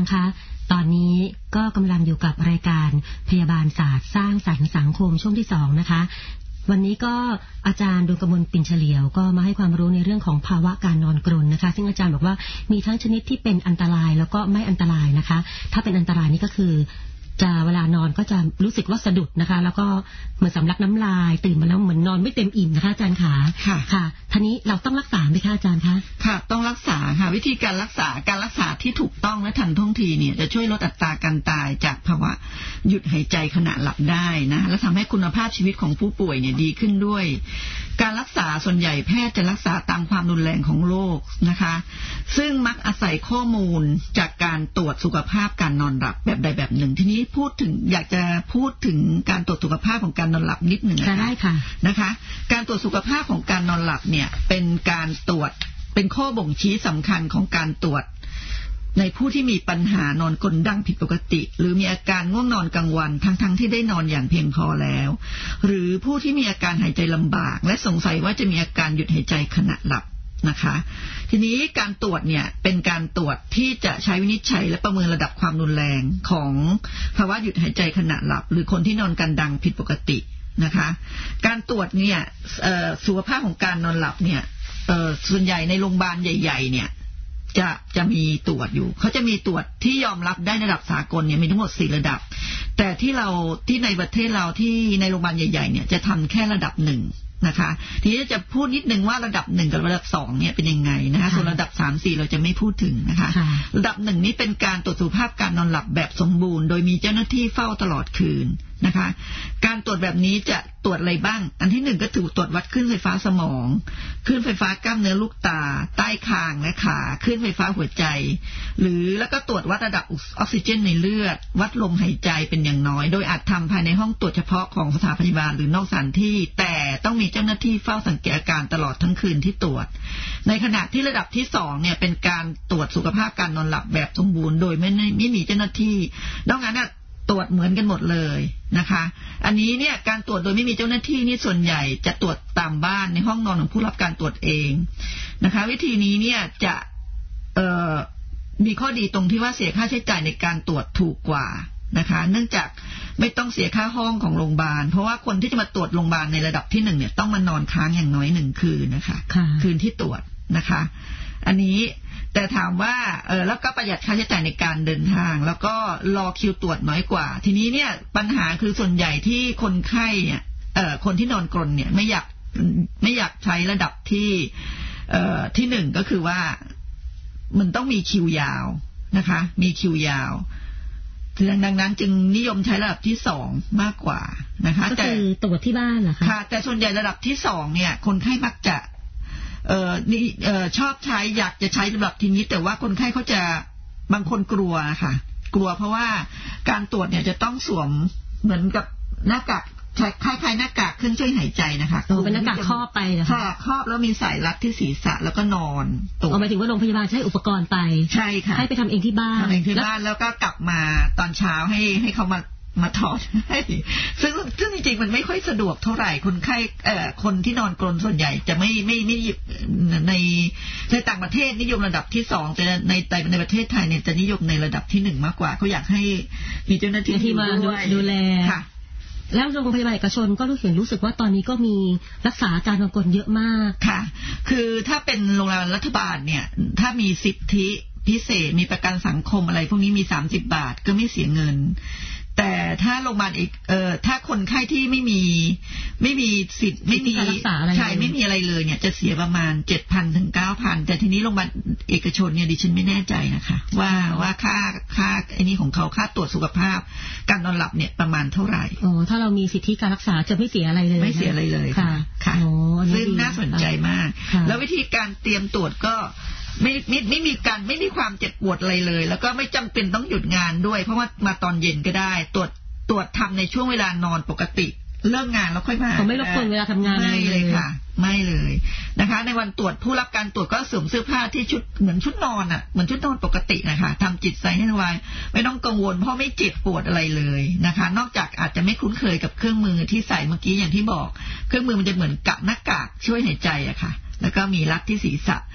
Speaker 1: คะตอนนี้ก็กำลังอยู่กับรายการพยาบาลศาสตร์สร้างสรรค์สังคมช่วงที่สองนะคะวันนี้ก็อาจารย์ดวงกมลปิ่นเฉลียวก็มาให้ความรู้ในเรื่องของภาวะการนอนกรนนะคะซึ่งอาจารย์บอกว่ามีทั้งชนิดที่เป็นอันตรายแล้วก็ไม่อันตรายนะคะถ้าเป็นอันตรายนี่ก็คือจะเวลานอนก็จะรู้สึกว่าสะดุดนะคะแล้วก็เหมือนสำลักน้ำลายตื่นมาแล้วเหมือนนอนไม่เต็มอิ่มนะคะอาจารย์ขาค่ะค่ะทีนี้เราต้องรักษาไหมคะอาจารย์คะ
Speaker 2: ค่ะต้องรักษาค่ะวิธีการรักษาการรักษาที่ถูกต้องและทันท่วงทีเนี่ยจะช่วยลดอัตราการตายจากภาวะหยุดหายใจขณะหลับได้นะและทำให้คุณภาพชีวิตของผู้ป่วยเนี่ยดีขึ้นด้วยการรักษาส่วนใหญ่แพทย์จะรักษาตามความรุนแรงของโรคนะคะซึ่งมักอาศัยข้อมูลจากการตรวจสุขภาพการนอนหลับแบบใดแบบหนึ่งทีนี้พูดถึงอยากจะพูดถึงการตรวจสุขภาพของการนอนหลับนิดหนึ่งนะคะได้ค่ะนะคะการตรวจสุขภาพของการนอนหลับเนี่ยเป็นการตรวจเป็นข้อบ่งชี้สำคัญของการตรวจในผู้ที่มีปัญหานอนกรนดั้งผิดปกติหรือมีอาการง่วงนอนกลางวันทั้งๆ ท, ที่ได้นอนอย่างเพียงพอแล้วหรือผู้ที่มีอาการหายใจลำบากและสงสัยว่าจะมีอาการหยุดหายใจขณะหลับนะคะทีนี้การตรวจเนี่ยเป็นการตรวจที่จะใช้วินิจฉัยและประเมินระดับความรุนแรงของภาวะหยุดหายใจขณะหลับหรือคนที่นอนกันดังผิดปกตินะคะการตรวจเนี่ยสุขภาพของการนอนหลับเนี่ยส่วนใหญ่ในโรงพยาบาลใหญ่ๆเนี่ยจะจะมีตรวจอยู่เขาจะมีตรวจที่ยอมรับได้ในระดับสากลเนี่ยมีทั้งหมดสี่ระดับแต่ที่เราที่ในประเทศเราที่ในโรงพยาบาลใหญ่ๆเนี่ยจะทำแค่ระดับหนึ่งนะคะทีนี้จะพูดนิดนึงว่าระดับหนึ่งกับระดับสองเนี่ยเป็นยังไงนะคะส่วนระดับสามสี่เราจะไม่พูดถึงนะคะระดับหนึ่งนี้เป็นการตรวจสุขภาพการนอนหลับแบบสมบูรณ์โดยมีเจ้าหน้าที่เฝ้าตลอดคืนนะคะการตรวจแบบนี้จะตรวจอะไรบ้างอันที่หนึ่งก็ถือตรวจวัดคลื่นไฟฟ้าสมองคลื่นไฟฟ้ากล้ามเนื้อลูกตาใต้คางและขาคลื่นไฟฟ้าหัวใจหรือแล้วก็ตรวจวัดระดับออกซิเจนในเลือดวัดลมหายใจเป็นอย่างน้อยโดยอาจทำภายในห้องตรวจเฉพาะของสถานพยาบาลหรือนอกสถานที่แต่ต้องมีเจ้าหน้าที่เฝ้าสังเกตอาการตลอดทั้งคืนที่ตรวจในขณะที่ระดับที่สองเนี่ยเป็นการตรวจสุขภาพการนอนหลับแบบสมบูรณ์โดยไม่ไม่มีเจ้าหน้าที่ดังนั้นเนี่ยตรวจเหมือนกันหมดเลยนะคะอันนี้เนี่ยการตรวจโดยไม่มีเจ้าหน้าที่นี่ส่วนใหญ่จะตรวจตามบ้านในห้องนอนของผู้รับการตรวจเองนะคะวิธีนี้เนี่ยจะเอ่อมีข้อดีตรงที่ว่าเสียค่าใช้จ่ายในการตรวจถูกกว่านะคะเนื่องจากไม่ต้องเสียค่าห้องของโรงพยาบาลเพราะว่าคนที่จะมาตรวจโรงพยาบาลในระดับที่หนึ่งเนี่ยต้องมานอนค้างอย่างน้อยหนึ่งคืนนะคะคืนที่ตรวจนะคะอันนี้แต่ถามว่าเออแล้วก็ประหยัดค่าใช้จ่ายในการเดินทางแล้วก็รอคิวตรวจน้อยกว่าทีนี้เนี่ยปัญหาคือส่วนใหญ่ที่คนไข้เนี่ยเอ่อคนที่นอนกรนเนี่ยไม่อยากไม่อยากใช้ระดับที่เอ่อที่หนึ่งก็คือว่ามันต้องมีคิวยาวนะคะมีคิวยาวดังนั้นจึงนิยมใช้ระดับที่สองมากกว่านะคะ
Speaker 1: ก็คือตรวจที่บ้านเหรอคะ
Speaker 2: ค่ะแต่ส่วนใหญ่ระดับที่สองเนี่ยคนไข้มักจะเอ่อนี่เอ่อชอบใช้อยากจะใช้ระดับทีนี้แต่ว่าคนไข้เขาจะบางคนกลัวค่ะกลัวเพราะว่าการตรวจเนี่ยจะต้องสวมเหมือนกับหน้ากากคล้ายๆหน้ากากเครื่องช่วยหายใจนะคะ
Speaker 1: เป็นหน้ากากครอบไปเหรอ
Speaker 2: คะครอบแล้วมีสายรัดที่ศีรษะแล้วก็นอน
Speaker 1: ตัวหมายถึงว่าโรงพยาบาลใช้อุปกรณ์ไป
Speaker 2: ใช่ค่ะ
Speaker 1: ให้ไปทำเองที่บ้าน
Speaker 2: ทำเองที่บ้านแล้วก็กลับมาตอนเช้าให้ให้เขามามาถอดให้ซึ่งซึ่งจริงๆมันไม่ค่อยสะดวกเท่าไหร่คนไข้เอ่อคนที่นอนกรนส่วนใหญ่จะไม่ไม่ไม่ในในต่างประเทศนิยมระดับที่สองแต่ในแต่ในประเทศไทยเนี่ยจะนิยมในระดับที่หนึ่งมากกว่าเขาอยากให้มีเจ้าหน้าที่
Speaker 1: ที่มาดูแลค่ะแล้วโรงพยาบาลเอกชนก็รู้สึกรู้สึกว่าตอนนี้ก็มีรักษาการนอนกรนเยอะมาก
Speaker 2: ค่ะคือถ้าเป็นโรงพยาบาลรัฐบาลเนี่ยถ้ามีสิทธิพิเศษมีประกันสังคมอะไรพวกนี้มีสามสิบบาทก็ไม่เสียเงินแต่ถ้าโรงพยาบาลเอกเอ่อถ้าคนไข้ที่ไม่มีไม่มีสิทธิ์ไม่มีใช่ไม่มีอะไรเลยเนี่ยจะเสียประมาณ เจ็ดพัน ถึง เก้าพัน แต่ทีนี้โรงพยาบาลเอกชนเนี่ยดิฉันไม่แน่ใจนะคะว่าว่าค่าค่าไอ้นี่ของเขาค่าตรวจสุขภาพการนอนหลับเนี่ยประมาณเท่าไหร่
Speaker 1: อ๋อถ้าเรามีสิทธิการรักษาจะไม่เสียอะไรเลย
Speaker 2: ไม่เสียอะไรเลยค่ะค่ะซึ่งน่าสนใจมากแล้ววิธีการเตรียมตรวจก็ไม่ไม่ไม่มีการไม่มีความเจ็บปวดอะไรเลยแล้วก็ไม่จำเป็นต้องหยุดงานด้วยเพราะว่ามาตอนเย็นก็ได้ตรวจตรวจทำในช่วงเวลานอนปกติเลิกงานแล้วค่อยมา
Speaker 1: ไม่รบกวนเวลาทำงาน
Speaker 2: ไม่เลยค่ะไม่เลยนะคะในวันตรวจผู้รับการตรวจก็สวมเสื้อผ้าที่ชุดเหมือนชุดนอนอ่ะเหมือนชุดนอนปกตินะคะทำจิตใจให้สบายไม่ต้องกังวลเพราะไม่เจ็บปวดอะไรเลยนะคะนอกจากอาจจะไม่คุ้นเคยกับเครื่องมือที่ใส่เมื่อกี้อย่างที่บอกเครื่องมือมันจะเหมือนกับหน้ากากช่วยหายใจอะค่ะแล้วก็มีรัดที่ศีรษะ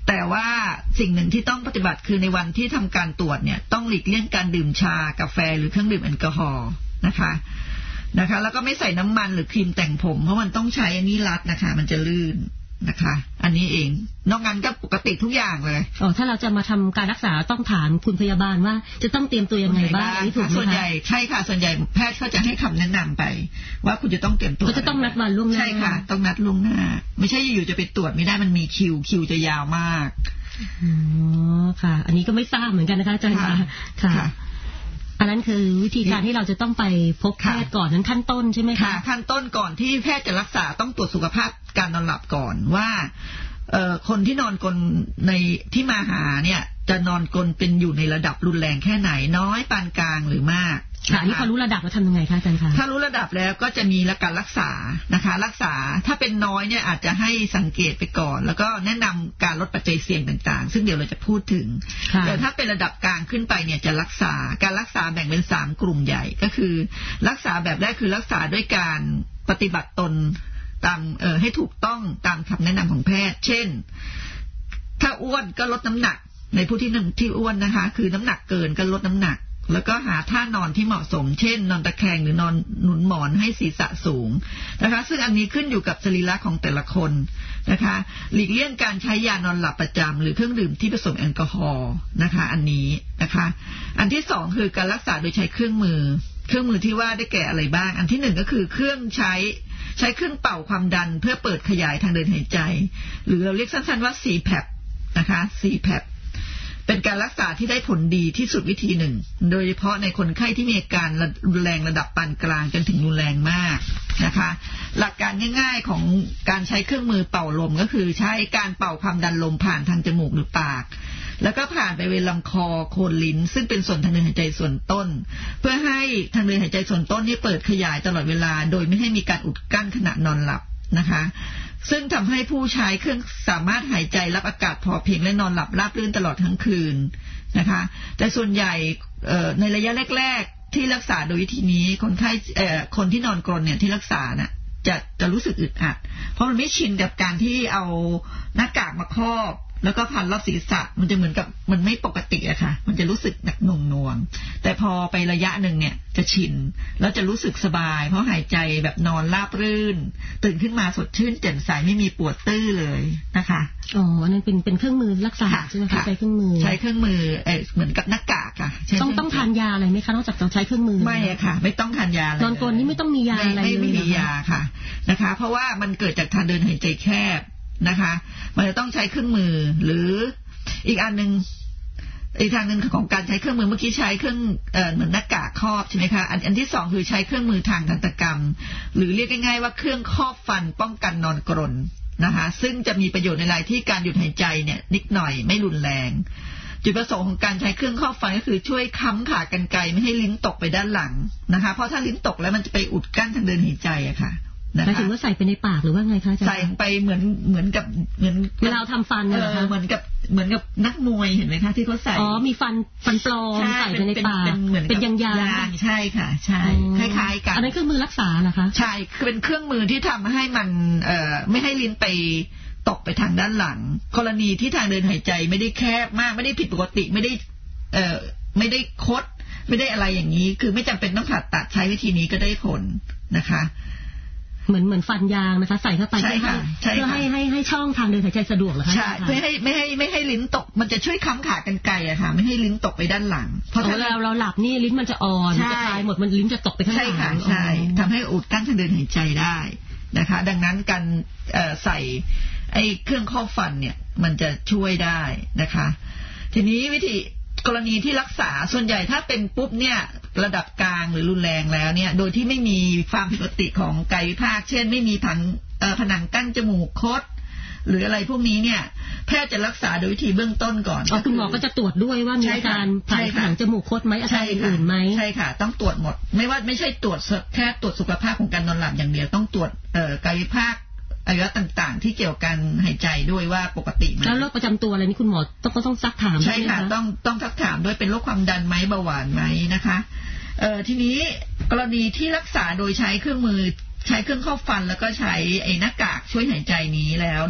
Speaker 2: แต่ว่าสิ่งหนึ่งที่ต้องปฏิบัติคือในวันที่ทำการตรวจเนี่ยต้องหลีกเลี่ยงการดื่มชากาแฟหรือเครื่องดื่มแอลกอฮอล์นะคะนะคะแล้วก็ไม่ใส่น้ำมันหรือครีมแต่งผมเพราะมันต้องใช้อันนี้รัดนะคะมันจะลื่นนะคะอันนี้เองนอกนั้นก็ปกติทุกอย่างเลย
Speaker 1: อ๋อถ้าเราจะมาทำการรักษาต้องถามคุณพยาบาลว่าจะต้องเตรียมตัวยังไงบ้างนี่ถูกไหมคะ
Speaker 2: ส่วนใหญ่ใช่ค่ะส่วนใหญ่แพทย์เขาจะให้คำแนะนำไปว่าคุณจะต้องเตรียมตัว
Speaker 1: ก็จะต้องนัดวันล่วงหน้า
Speaker 2: ใช่ค่ะต้องนัดล่วงหน้าไม่ใช่อยู่จะไปตรวจไม่ได้มันมีคิวคิวจะยาวมาก
Speaker 1: อ๋อค่ะอันนี้ก็ไม่ทราบเหมือนกันนะคะอาจารย์ค่ะอันนั้นคือวิธีการที่เราจะต้องไปพบแพทย์ก่อนนั้นขั้นต้นใช่ไหมคะ
Speaker 2: ขั้นต้นก่อนที่แพทย์จะรักษาต้องตรวจสุขภาพการนอนหลับก่อนว่าเอ่อคนที่นอนกลนในที่มาหาเนี่ยจะนอนกลนเป็นอยู่ในระดับรุนแรงแค่ไหนน้อยปานกลางหรือมาก
Speaker 1: ค่ะนี่พอรู้ระดับเราทำยังไงคะอาจารย์คะ
Speaker 2: ถ้ารู้ระดับแล้วก็จะมีการรักษานะคะรักษาถ้าเป็นน้อยเนี่ยอาจจะให้สังเกตไปก่อนแล้วก็แนะนำการลดปัจจัยเสี่ยงต่างๆซึ่งเดี๋ยวเราจะพูดถึงแต่ถ้าเป็นระดับกลางขึ้นไปเนี่ยจะรักษาการรักษาแบ่งเป็นสามกลุ่มใหญ่ก็คือรักษาแบบแรกคือรักษาด้วยการปฏิบัติตนตามเอ่อให้ถูกต้องตามคำแนะนำของแพทย์เช่นถ้าอ้วนก็ลดน้ำหนักในผู้ที่ที่อ้วนนะคะคือน้ำหนักเกินก็ลดน้ำหนักแล้วก็หาท่านอนที่เหมาะสมเช่นนอนตะแคงหรือนอนหนุนหมอนให้ศีรษะสูงนะคะซึ่งอันนี้ขึ้นอยู่กับสรีระของแต่ละคนนะคะหลีกเลี่ยงการใช้ยานอนหลับประจำหรือเครื่องดื่มที่ผสมแอลกอฮอล์นะคะอันนี้นะคะอันที่สองคือการรักษาโดยใช้เครื่องมือเครื่องมือที่ว่าได้แก่อะไรบ้างอันที่หนึ่งก็คือเครื่องใช้ใช้เครื่องเป่าความดันเพื่อเปิดขยายทางเดินหายใจหรือเราเรียกสั้นๆว่า ซี แพป นะคะ ซี แพป เป็นการรักษาที่ได้ผลดีที่สุดวิธีหนึ่งโดยเฉพาะในคนไข้ที่มีอาการรุนแรงระดับปานกลางจนถึงรุนแรงมากนะคะหลักการง่ายๆของการใช้เครื่องมือเป่าลมก็คือใช้การเป่าความดันลมผ่านทางจมูกหรือปากแล้วก็ผ่านไปเวลำคอโคนลิ้นซึ่งเป็นส่วนทางเดินหายใจส่วนต้นเพื่อให้ทางเดินหายใจส่วนต้นนี่เปิดขยายตลอดเวลาโดยไม่ให้มีการอุดกั้นขณะนอนหลับนะคะซึ่งทำให้ผู้ใช้เครื่องสามารถหายใจรับอากาศพอเพียงและนอนหลับราบรื่นตลอดทั้งคืนนะคะแต่ส่วนใหญ่ในระยะแรกๆที่รักษาโดยวิธีนี้คนไข้คนที่นอนกรนเนี่ยที่รักษาน่ะจะจะรู้สึกอึดอัดเพราะมันไม่ชินกับการที่เอาหน้ากากมาครอบแล้วก็พันรอบศีรษะมันจะเหมือนกับมันไม่ปกติอะค่ะมันจะรู้สึกหนักหน่วงหน่วงแต่พอไประยะหนึ่งเนี่ยจะชินแล้วจะรู้สึกสบายเพราะหายใจแบบนอนราบรื่นตื่นขึ้นมาสดชื่นแจ่มใสไม่มีปวดตื้อเลยนะคะ
Speaker 1: อ๋ออันนั้นเป็นเป็นเครื่องมือรักษาใช่ไหมคะใช้เครื่องมือ
Speaker 2: ใช้เครื่องมือเออเหมือนกับหน้ากากค่ะ
Speaker 1: ต้องต้องทานยาอะไรไหมคะนอกจากต้องใช้เครื่องมือ
Speaker 2: ไม่อะค่ะไม่ต้องทานยาอะไร
Speaker 1: นอนกรนนี่ไม่ต้องมียาอะไรเลย
Speaker 2: ไม่มียาค่ะนะคะเพราะว่ามันเกิดจากทางเดินหายใจแคบนะคะมันจะต้องใช้เครื่องมือหรืออีกอันนึงอีกทางนึงของการใช้เครื่องมือเมื่อกี้ใช้เครื่องเอ่อเหมือนหน้ากากครอบใช่ไหมคะอันอันที่สองคือใช้เครื่องมือทางทันตกรรมหรือเรียกง่ายๆว่าเครื่องครอบฟันป้องกันนอนกรนนะคะซึ่งจะมีประโยชน์ในรายที่การหยุดหายใจเนี่ยนิดหน่อยไม่รุนแรงจุดประสงค์ของการใช้เครื่องครอบฟันก็คือช่วยค้ำขากรรไกรไม่ให้ลิ้นตกไปด้านหลังนะคะเพราะถ้าลิ้นตกแล้วมันจะไปอุดกั้นทางเดินหายใจอะค่ะ
Speaker 1: หมายถึงว่าใส่ไปในปากหรือว่าไงคะอาจารย์
Speaker 2: ใส่ไปเหมือนเหมือนกับเหมือน
Speaker 1: เวลาทำฟัน
Speaker 2: เออเหมือนกับเหมือนกับนักมวยเห็นไหมคะที่เขาใส่
Speaker 1: อ๋อมีฟันฟันปลอมใส่ไปในปากเป็นยาง
Speaker 2: ๆใช่ค่ะใช่คล้ายๆกัน
Speaker 1: อันนั้นเครื่องมือรักษาเหรอคะ
Speaker 2: ใช่คือเป็นเครื่องมือที่ทำให้มันเอ่อไม่ให้ลิ้นไปตกไปทางด้านหลังกรณีที่ทางเดินหายใจไม่ได้แคบมากไม่ได้ผิดปกติไม่ได้เอ่อไม่ได้คดไม่ได้อะไรอย่างนี้คือไม่จำเป็นต้องผ่าตัดใช้วิธีนี้ก็ได้ผลนะคะ
Speaker 1: เหมือนเหมือนฟันยางนะคะใส่เข้าไปเพื่อให้เพื่อให้ให้ให้ช่องทางเดินหายใจสะดวกเหรอคะ
Speaker 2: ใช่เพื่อให้ไม่ให้ไม่ให้ลิ้นตกมันจะช่วยค้ำขากรรไกรอะค่ะไม่ให้ลิ้นตกไปด้านหลัง
Speaker 1: เพราะถ้าเราเราหลับนี่ลิ้นมันจะอ่อนจะคลายหมดมันลิ้นจะตกไปข้างหลังใช่
Speaker 2: ค่ะใช่ทำให้อุดกั้นทางเดินหายใจได้นะคะดังนั้นการใส่ไอ้เครื่องครอบฟันเนี่ยมันจะช่วยได้นะคะทีนี้วิธีกรณีที่รักษาส่วนใหญ่ถ้าเป็นปุ๊บเนี่ยระดับกลางหรือรุนแรงแล้วเนี่ยโดยที่ไม่มีความผิดปกติของกายวิภาคเช่นไม่มีผังผนังกั้นจมูกคดหรืออะไรพวกนี้เนี่ยแพทย์จะรักษาโดยวิธีเบื้องต้นก่อน
Speaker 1: คุณหมอก็จะตรวจด้วยว่ามีอาการผังผนังจมูกคดไหมอาการอื่นไหม
Speaker 2: ใช่ค่ะต้องตรวจหมดไม่ว่าไม่ใช่ตรวจแค่ตรวจสุขภาพของการนอนหลับอย่างเดียวต้องตรวจกายวิภาคอวัยวะต่างๆที่เกี่ยวกับการหายใจด้วยว่าปกติไหม
Speaker 1: แล้วโรคประจำตัวอะไรนี่คุณหมอต้องก็ต้องซักถาม
Speaker 2: ใช่ค่ะต้องต้องซักถามด้วยเป็นโรคความดันไหมเบาหวานไหมนะคะเอ่อทีนี้กรณีที่รักษาโดยใช้เครื่องมือใช้เครื่องครอบฟันแล้วก็ใช้ไอ้หน้ากากช่วยหายใจนี้แล้วเนี่ย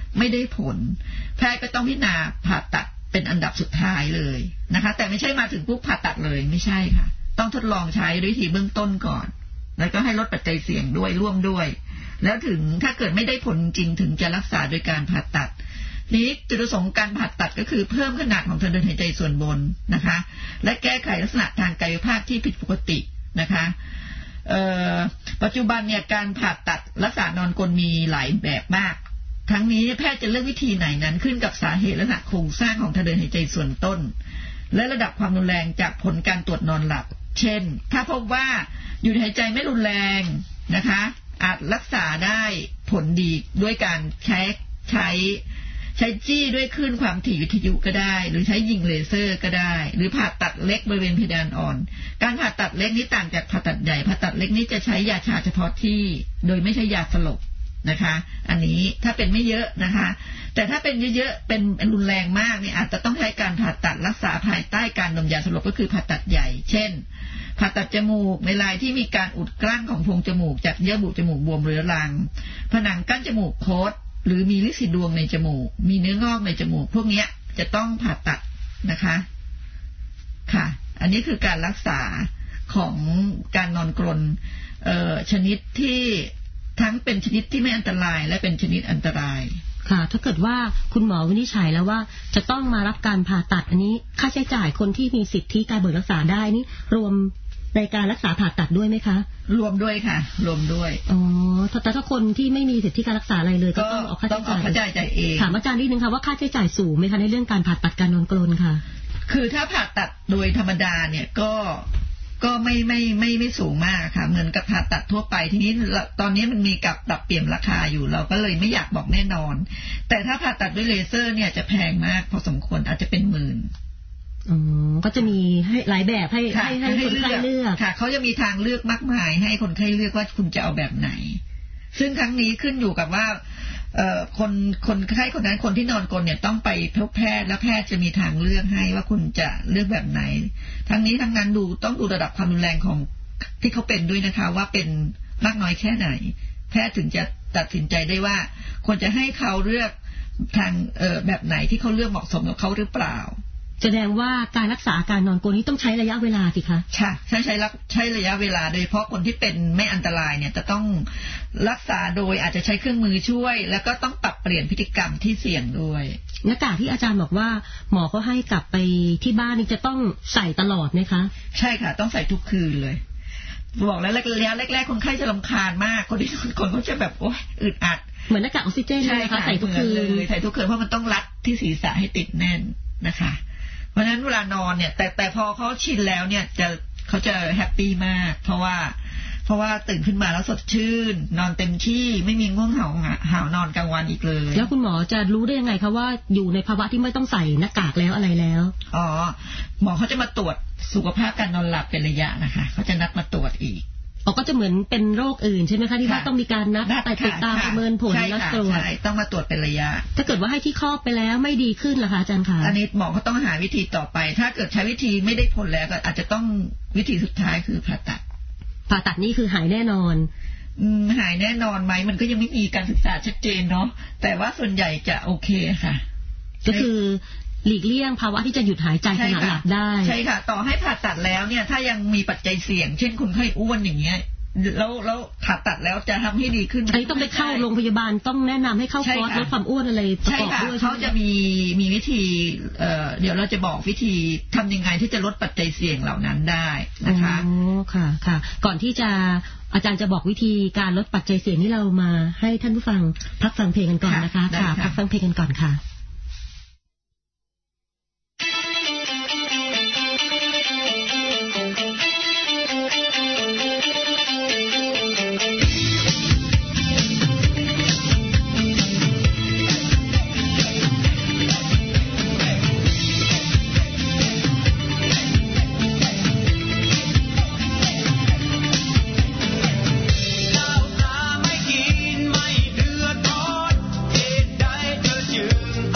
Speaker 2: ไม่ได้ผลแพทย์ก็ต้องพิจารณาผ่าตัดเป็นอันดับสุดท้ายเลยนะคะแต่ไม่ใช่มาถึงปุ๊บผ่าตัดเลยไม่ใช่ค่ะต้องทดลองใช้วิธีเบื้องต้นก่อนแล้วก็ให้ลดปัจจัยเสี่ยงด้วยร่วมด้วยแล้วถึงถ้าเกิดไม่ได้ผลจริงถึงจะรักษาโดยการผ่าตัดนี้จุดประสงค์การผ่าตัดก็คือเพิ่มขนาดของทางเดินหายใจส่วนบนนะคะและแก้ไขลักษณะทางกายภาพที่ผิดปกตินะคะปัจจุบันเนี่ยการผ่าตัดรักษานอนกลมีหลายแบบมากทั้งนี้แพทย์จะเลือกวิธีไหนนั้นขึ้นกับสาเหตุและลักษณะโครงสร้างของทางเดินหายใจส่วนต้นและระดับความรุนแรงจากผลการตรวจนอนหลับเช่นถ้าพบว่าหยุดหายใจไม่รุนแรงนะคะอาจรักษาได้ผลดีด้วยการใช้ใช้ใช้จี้ด้วยคลื่นความถี่วิทยุก็ได้หรือใช้ยิงเลเซอร์ก็ได้หรือผ่าตัดเล็กบริเวณเพดานอ่อนการผ่าตัดเล็กนี้ต่างจากผ่าตัดใหญ่ผ่าตัดเล็กนี้จะใช้ยาชาเฉพาะที่โดยไม่ใช่ยาสลบนะคะอันนี้ถ้าเป็นไม่เยอะนะคะแต่ถ้าเป็นเยอะๆเป็นรุนแรงมากนี่อาจจะต้องใช้การผ่าตัดรักษาภายใต้การดมยาสลบก็คือผ่าตัดใหญ่เช่นผ่าตัดจมูกในรายที่มีการอุดกลั้นของโพรงจมูกจากเยื่อบุจมูกบวมเรื้อรังผนังกั้นจมูกโคดหรือมีลิสิดวงในจมูกมีเนื้องอกในจมูกพวกนี้จะต้องผ่าตัดนะคะค่ะอันนี้คือการรักษาของการนอนกรนชนิดที่ทั้งเป็นชนิดที่ไม่อันตรายและเป็นชนิดอันตราย
Speaker 1: ค่ะถ้าเกิดว่าคุณหมอวินิจฉัยแล้วว่าจะต้องมารับการผ่าตัดอันนี้ค่าใช้จ่ายคนที่มีสิทธิการเบิกรักษาได้นี่รวมในการรักษาผ่าตัดด้วยไหมคะ
Speaker 2: รวมด้วยค่ะรวมด้วย
Speaker 1: อ๋อแต่ถ้าคนที่ไม่มีสิทธิการรักษาอะไรเลยก็ต้องออกค่าใช้
Speaker 2: จ่ายเอง
Speaker 1: ถามอาจารย์นิดนึงค่ะว่าค่าใช้จ่ายสูงไหมคะในเรื่องการผ่าตัดการนอนกรนค่ะ
Speaker 2: คือถ้าผ่าตัดโดยธรรมดาเนี่ยก็ก็ไม่ไม่ไม่ไม่สูงมากค่ะเหมือนกับผ่าตัดทั่วไปทีนี้ตอนนี้มันมีกับปรับเปลี่ยนราคาอยู่เราก็เลยไม่อยากบอกแน่นอนแต่ถ้าผ่าตัดด้วยเลเซอร์เนี่ยจะแพงมากพอสมควรอาจจะเป็นหมื่น
Speaker 1: อ๋อก็จะมีให้หลายแบบให้ให้ให้คนไข้เลือก
Speaker 2: ค่ะเขาจะมีทางเลือกมากมายให้คนไข้เลือกว่าคุณจะเอาแบบไหนซึ่งครั้งนี้ขึ้นอยู่กับว่าเอ่อคนคนไข้คนนั้นคนที่นอนกรนเนี่ยต้องไปพบแพทย์และแพทย์จะมีทางเลือกให้ว่าคุณจะเลือกแบบไหนทั้งนี้ทั้งนั้นดูต้องดูระดับความรุนแรงของที่เขาเป็นด้วยนะคะว่าเป็นมากน้อยแค่ไหนแพทย์ถึงจะตัดสินใจได้ว่าควรจะให้เขาเลือกทางเอ่อแบบไหนที่เขาเลือกเหมาะสมกับเขาหรือเปล่า
Speaker 1: แสดงว่าการรักษาการนอนกรนนี้ต้องใช้ระยะเวลาสิคะ
Speaker 2: ใช่ใช้ใช้ใช้ระยะเวลาโดยเฉพาะคนที่เป็นไม่อันตรายเนี่ยจะต้องรักษาโดยอาจจะใช้เครื่องมือช่วยแล้วก็ต้องปรับเปลี่ยนพฤติกรรมที่เสี่ยงด้วย
Speaker 1: หน้ากากที่อาจารย์บอกว่าหมอเขาให้กลับไปที่บ้านนี่จะต้องใส่ตลอดไหมคะ
Speaker 2: ใช่ค่ะต้องใส่ทุกคืนเลยบอกแล้วระยะแรกๆคนไข้จะรำคาญมากคนที่คนเขาจะแบบโอ๊ยอึดอัด
Speaker 1: เหมือนหน้ากากออกซิเจนเลยนะคะใส่ทุกคืน
Speaker 2: ใส่ทุกคืนเพราะมันต้องรัดที่ศีรษะให้ติดแน่นนะคะเพราะฉะนั้นเวลานอนเนี่ยแต่แต่พอเขาชินแล้วเนี่ยจะเขาจะแฮปปี้มากเพราะว่าเพราะว่าตื่นขึ้นมาแล้วสดชื่นนอนเต็มที่ไม่มีง่วงเหาหาวนอนกลางวันอีกเลย
Speaker 1: แล้วคุณหมอจะรู้ได้ยังไงคะว่าอยู่ในภาวะที่ไม่ต้องใส่หน้ากากแล้วอะไรแล้ว
Speaker 2: อ๋อหมอเขาจะมาตรวจสุขภาพการนอนหลับเป็นระยะนะคะเขาจะนัดมาตรวจอีก
Speaker 1: อ๋อก็จะเหมือนเป็นโรคอื่นใช่ไหมคะที่ว่าต้องมีการนัดไปติดตามประเมินผลนัดตรวจ
Speaker 2: ใช่ต้องมาตรวจเป็นระยะ
Speaker 1: ถ้าเกิดว่าให้ที่ครอบไปแล้วไม่ดีขึ้นล่ะคะอาจารย์คะ
Speaker 2: อันนี้หมอเขาต้องหาวิธีต่อไปถ้าเกิดใช้วิธีไม่ได้ผลแล้วก็อาจจะต้องวิธีสุดท้ายคือผ่าตัด
Speaker 1: ผ่าตัดนี่คือหายแน่นอน
Speaker 2: อืมหายแน่นอนไหมมันก็ยังไม่มีการศึกษาชัดเจนเนาะแต่ว่าส่วนใหญ่จะโอเคค่ะ
Speaker 1: ก็คือหลีกเลี่ยงภาวะที่จะหยุดหายใจขณะหลับได้
Speaker 2: ใช่ค่ะต่อให้ผ่าตัดแล้วเนี่ยถ้ายังมีปัจจัยเสี่ยงเช่นคนไข้อ้วนอย่างเงี้ยแล้วแล้วผ่าตัดแล้วจะทำให้ดีขึ้น
Speaker 1: อันนี้ต้องไปเข้าโรงพยาบาลต้องแนะนำให้เข้าคอร์สลดความอ้วนอะไรประกอบด้วย
Speaker 2: เขาจะมีมีวิธีเอ่อเดี๋ยวเราจะบอกวิธีทำยังไงที่จะลดปัจจัยเสี่ยงเหล่านั้นได้นะคะ
Speaker 1: อ๋อค่ะค่ะก่อนที่จะอาจารย์จะบอกวิธีการลดปัจจัยเสี่ยงนี่เรามาให้ท่านผู้ฟังพักฟังเพลงกันก่อนนะคะค่ะพักฟังเพลงกันก่อนค่ะ
Speaker 3: ไม่เดือดร้อนเหตุใดเธอจึง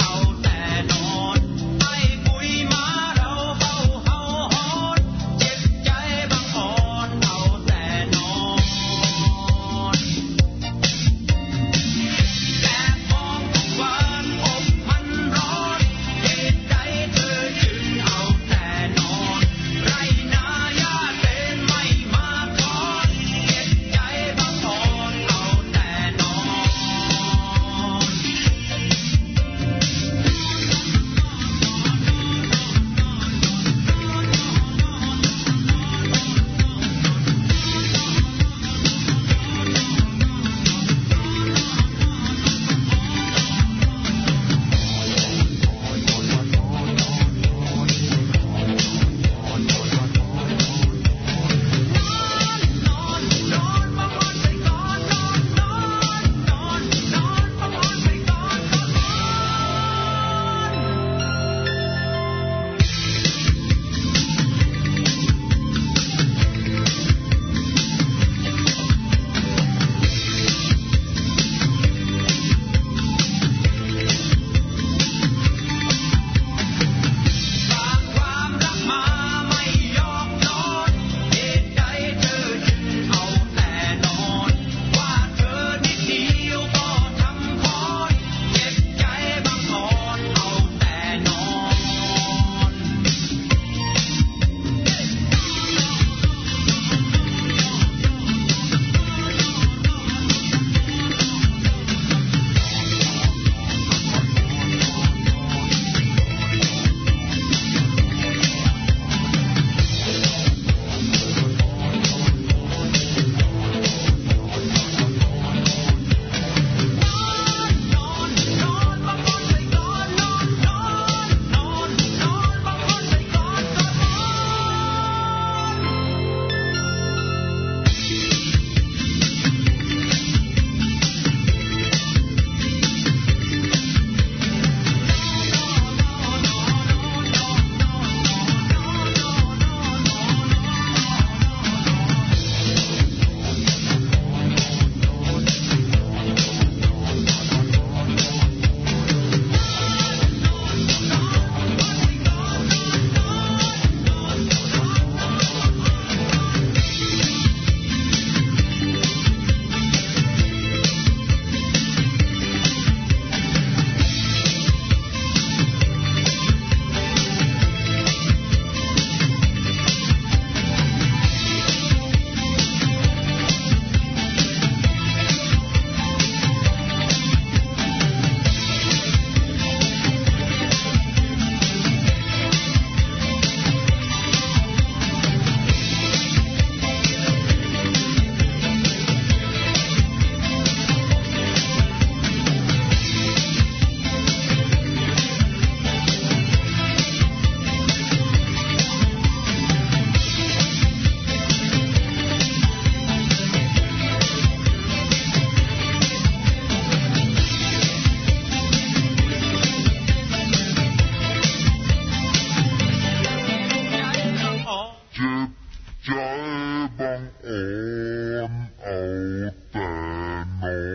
Speaker 4: ใจบังอ่อนเอาแต่นอน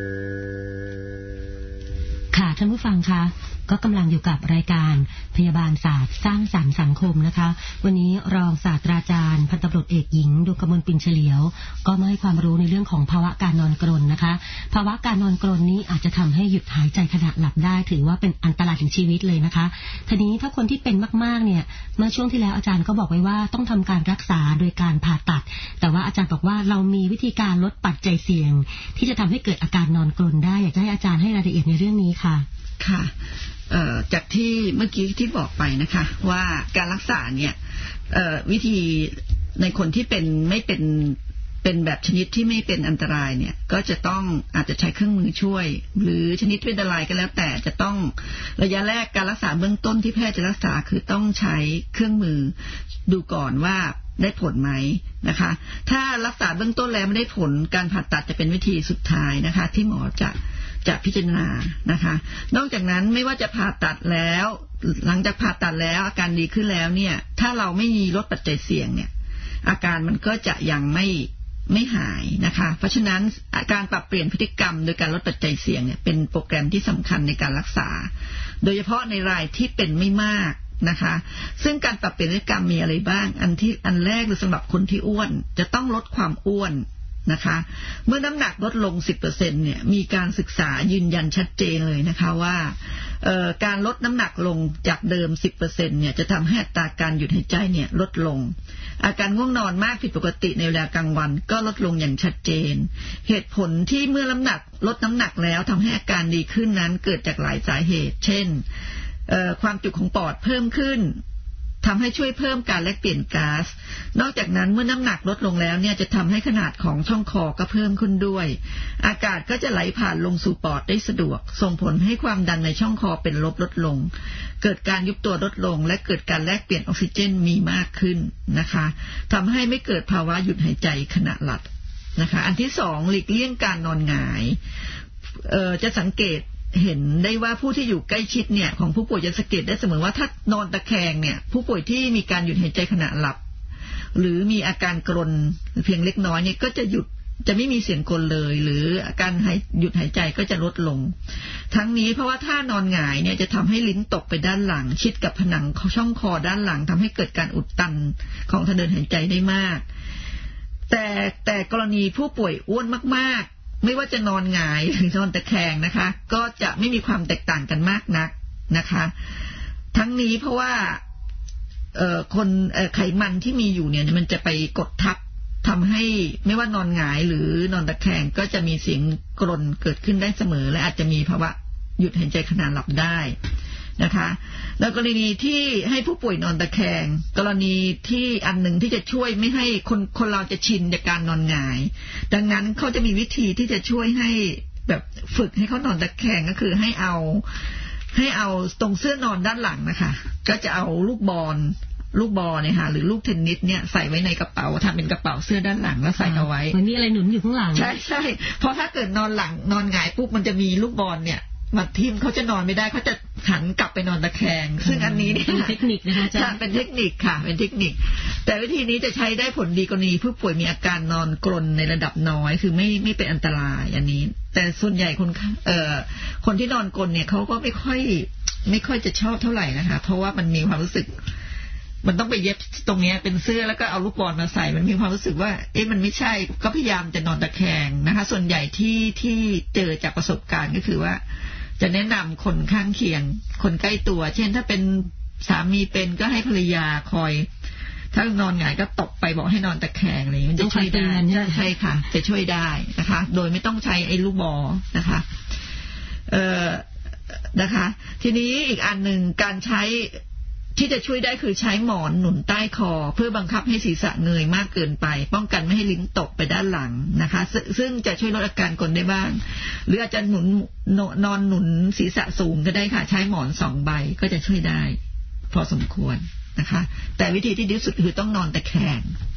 Speaker 1: ค่ะท่านผู้ฟังคะก็กำลังอยู่กับรายการพยาบาลศาสตร์สร้างสรรค์สังคมนะคะวันนี้รองศาสตราจารย์พันตำรวจเอกหญิงดวงกมลปิ่นเฉลียวก็มาให้ความรู้ในเรื่องของภาวะการนอนกรนนะคะภาวะการนอนกรนนี้อาจจะทำให้หยุดหายใจขณะหลับได้ถือว่าเป็นอันตรายถึงชีวิตเลยนะคะทีนี้ถ้าคนที่เป็นมากๆเนี่ยเมื่อช่วงที่แล้วอาจารย์ก็บอกไว้ว่าต้องทำการรักษาโดยการผ่าตัดแต่ว่าอาจารย์บอกว่าเรามีวิธีการลดปัจจัยเสี่ยงที่จะทำให้เกิดอาการนอนกรนได้อยากจะให้อาจารย์ให้รายละเอียดในเรื่องนี้ค่ะ
Speaker 2: ค่ะจากที่เมื่อกี้ที่บอกไปนะคะว่าการรักษาเนี่ยวิธีในคนที่เป็นไม่เป็นเป็นแบบชนิดที่ไม่เป็นอันตรายเนี่ยก็จะต้องอาจจะใช้เครื่องมือช่วยหรือชนิดเป็นอันตรายก็แล้วแต่จะต้องระยะแรกการรักษาเบื้องต้นที่แพทย์จะรักษาคือต้องใช้เครื่องมือดูก่อนว่าได้ผลไหมนะคะถ้ารักษาเบื้องต้นแล้วไม่ได้ผลการผ่าตัดจะเป็นวิธีสุดท้ายนะคะที่หมอจะจะพิจารณานะคะนอกจากนั้นไม่ว่าจะผ่าตัดแล้วหลังจากผ่าตัดแล้วอาการดีขึ้นแล้วเนี่ยถ้าเราไม่มีลดปัจจัยเสี่ยงเนี่ยอาการมันก็จะยังไม่ไม่หายนะคะเพราะฉะนั้นการปรับเปลี่ยนพฤติกรรมโดยการลดปัจจัยเสี่ยงเนี่ยเป็นโปรแกรมที่สำคัญในการรักษาโดยเฉพาะในรายที่เป็นไม่มากนะคะซึ่งการปรับเปลี่ยนพฤติกรรมมีอะไรบ้างอันที่อันแรกคือสำหรับคนที่อ้วนจะต้องลดความอ้วนนะคะเมื่อน้ำหนักลดลง สิบเปอร์เซ็นต์ เนี่ยมีการศึกษายืนยันชัดเจนเลยนะคะว่าการลดน้ำหนักลงจากเดิม สิบเปอร์เซ็นต์ เนี่ยจะทำให้อัตราการหยุดหายใจเนี่ยลดลงอาการง่วงนอนมากผิดปกติในเวลากลางวันก็ลดลงอย่างชัดเจนเหตุผลที่เมื่อน้ำหนักลดน้ำหนักแล้วทำให้อาการดีขึ้นนั้นเกิดจากหลายสาเหตุเช่นความจุของปอดเพิ่มขึ้นทำให้ช่วยเพิ่มการแลกเปลี่ยนก๊าซนอกจากนั้นเมื่อน้ำหนักลดลงแล้วเนี่ยจะทำให้ขนาดของช่องคอก็เพิ่มขึ้นด้วยอากาศก็จะไหลผ่านลงสู่ปอดได้สะดวกส่งผลให้ความดันในช่องคอเป็นลบลดลงเกิดการยุบตัวลดลงและเกิดการแลกเปลี่ยนออกซิเจนมีมากขึ้นนะคะทำให้ไม่เกิดภาวะหยุดหายใจขณะหลับนะคะอันที่สองหลีกเลี่ยงการนอนหงายเอ่อจะสังเกตเห็นได้ว่าผู้ที่อยู่ใกล้ชิดเนี่ยของผู้ป่วยจะสังเกตได้เสมอว่าถ้านอนตะแคงเนี่ยผู้ป่วยที่มีการหยุดหายใจขณะหลับหรือมีอาการกรนเพียงเล็กน้อยเนี่ยก็จะหยุดจะไม่มีเสียงกรนเลยหรืออาการหยุดหายใจก็จะลดลงทั้งนี้เพราะว่าถ้านอนหงายเนี่ยจะทำให้ลิ้นตกไปด้านหลังชิดกับผนังช่องคอด้านหลังทำให้เกิดการอุดตันของทางเดินหายใจได้มากแต่แต่กรณีผู้ป่วยอ้วนมากๆไม่ว่าจะนอนหงายหรือนอนตะแคงนะคะก็จะไม่มีความแตกต่างกันมากนักนะคะทั้งนี้เพราะว่าเอ่อคนเอ่อไขมันที่มีอยู่เนี่ยมันจะไปกดทับทำให้ไม่ว่านอนหงายหรือนอนตะแคงก็จะมีเสียงกรนเกิดขึ้นได้เสมอและอาจจะมีภาวะหยุดหายใจขณะหลับได้นะคะแล้วกรณีที่ให้ผู้ป่วยนอนตะแคงกรณีที่อันหนึ่งที่จะช่วยไม่ให้คนคนเราจะชินจากการนอนหงายดังนั้นเขาจะมีวิธีที่จะช่วยให้แบบฝึกให้เขานอนตะแคงก็คือให้เอาให้เอาตรงเสื้อนอนด้านหลังนะคะก็จะเอาลูกบอลลูกบอลเนี่ยค่ะหรือลูกเทนนิสเนี่ยใส่ไว้ในกระเป๋าทำเป็นกระเป๋าเสื้อด้านหลังแล้วใส่เอาไว้
Speaker 1: มันมีอะไรหนุนอยู่ข้างหลัง
Speaker 2: ใช่ใช่เพราะถ้าเกิดนอนหลังนอนหงายปุ๊บมันจะมีลูกบอลเนี่ยมาทิ่มเขาจะนอนไม่ได้เขาจะหันกลับไปนอนตะแคงซึ่งอันนี้เนี่ย
Speaker 1: เป็นเทคนิคนะคะอาจารย์
Speaker 2: เป็นเทคนิคค่ะเป็นเทคนิคแต่วิธีนี้จะใช้ได้ผลดีกรณีผู้ป่วยมีอาการนอนกรนในระดับน้อยคือไม่ไม่เป็นอันตรายอันนี้แต่ส่วนใหญ่คนเอ่อคนที่นอนกรนเนี่ยเขาก็ไม่ค่อยไม่ค่อยจะชอบเท่าไหร่นะคะเพราะว่ามันมีความรู้สึกมันต้องไปเย็บตรงนี้เป็นเสื้อแล้วก็เอาลูกบอลมาใส่มันมีความรู้สึกว่าเอ๊ะมันไม่ใช่ก็พยายามจะนอนตะแคงนะคะส่วนใหญ่ที่ที่เจอจากประสบการณ์ก็คือว่าจะแนะนำคนข้างเคียงคนใกล้ตัวเช่นถ้าเป็นสามีเป็นก็ให้ภรรยาคอยถ้านอนหงายก็ตบไปบอกให้นอนตะแคงอะไรอย่างนี้มันจะช่วยได้ใช่ค่ะจะช่วยได้นะคะโดยไม่ต้องใช้ไอ้ลูกบอลนะคะเอ่อนะคะทีนี้อีกอันหนึ่งการใช้ที่จะช่วยได้คือใช้หมอนหนุนใต้คอเพื่อบังคับให้ศีรษะเงยมากเกินไปป้องกันไม่ให้ลิ้นตกไปด้านหลังนะคะซึ่งจะช่วยลดอาการกรนได้บ้างหรืออาจจะหนุนนอนหนุนศีรษะสูงก็ได้ค่ะใช้หมอนสองใบก็จะช่วยได้พอสมควรนะคะแต่วิธีที่ดีที่สุดคือต้องนอนตะแคง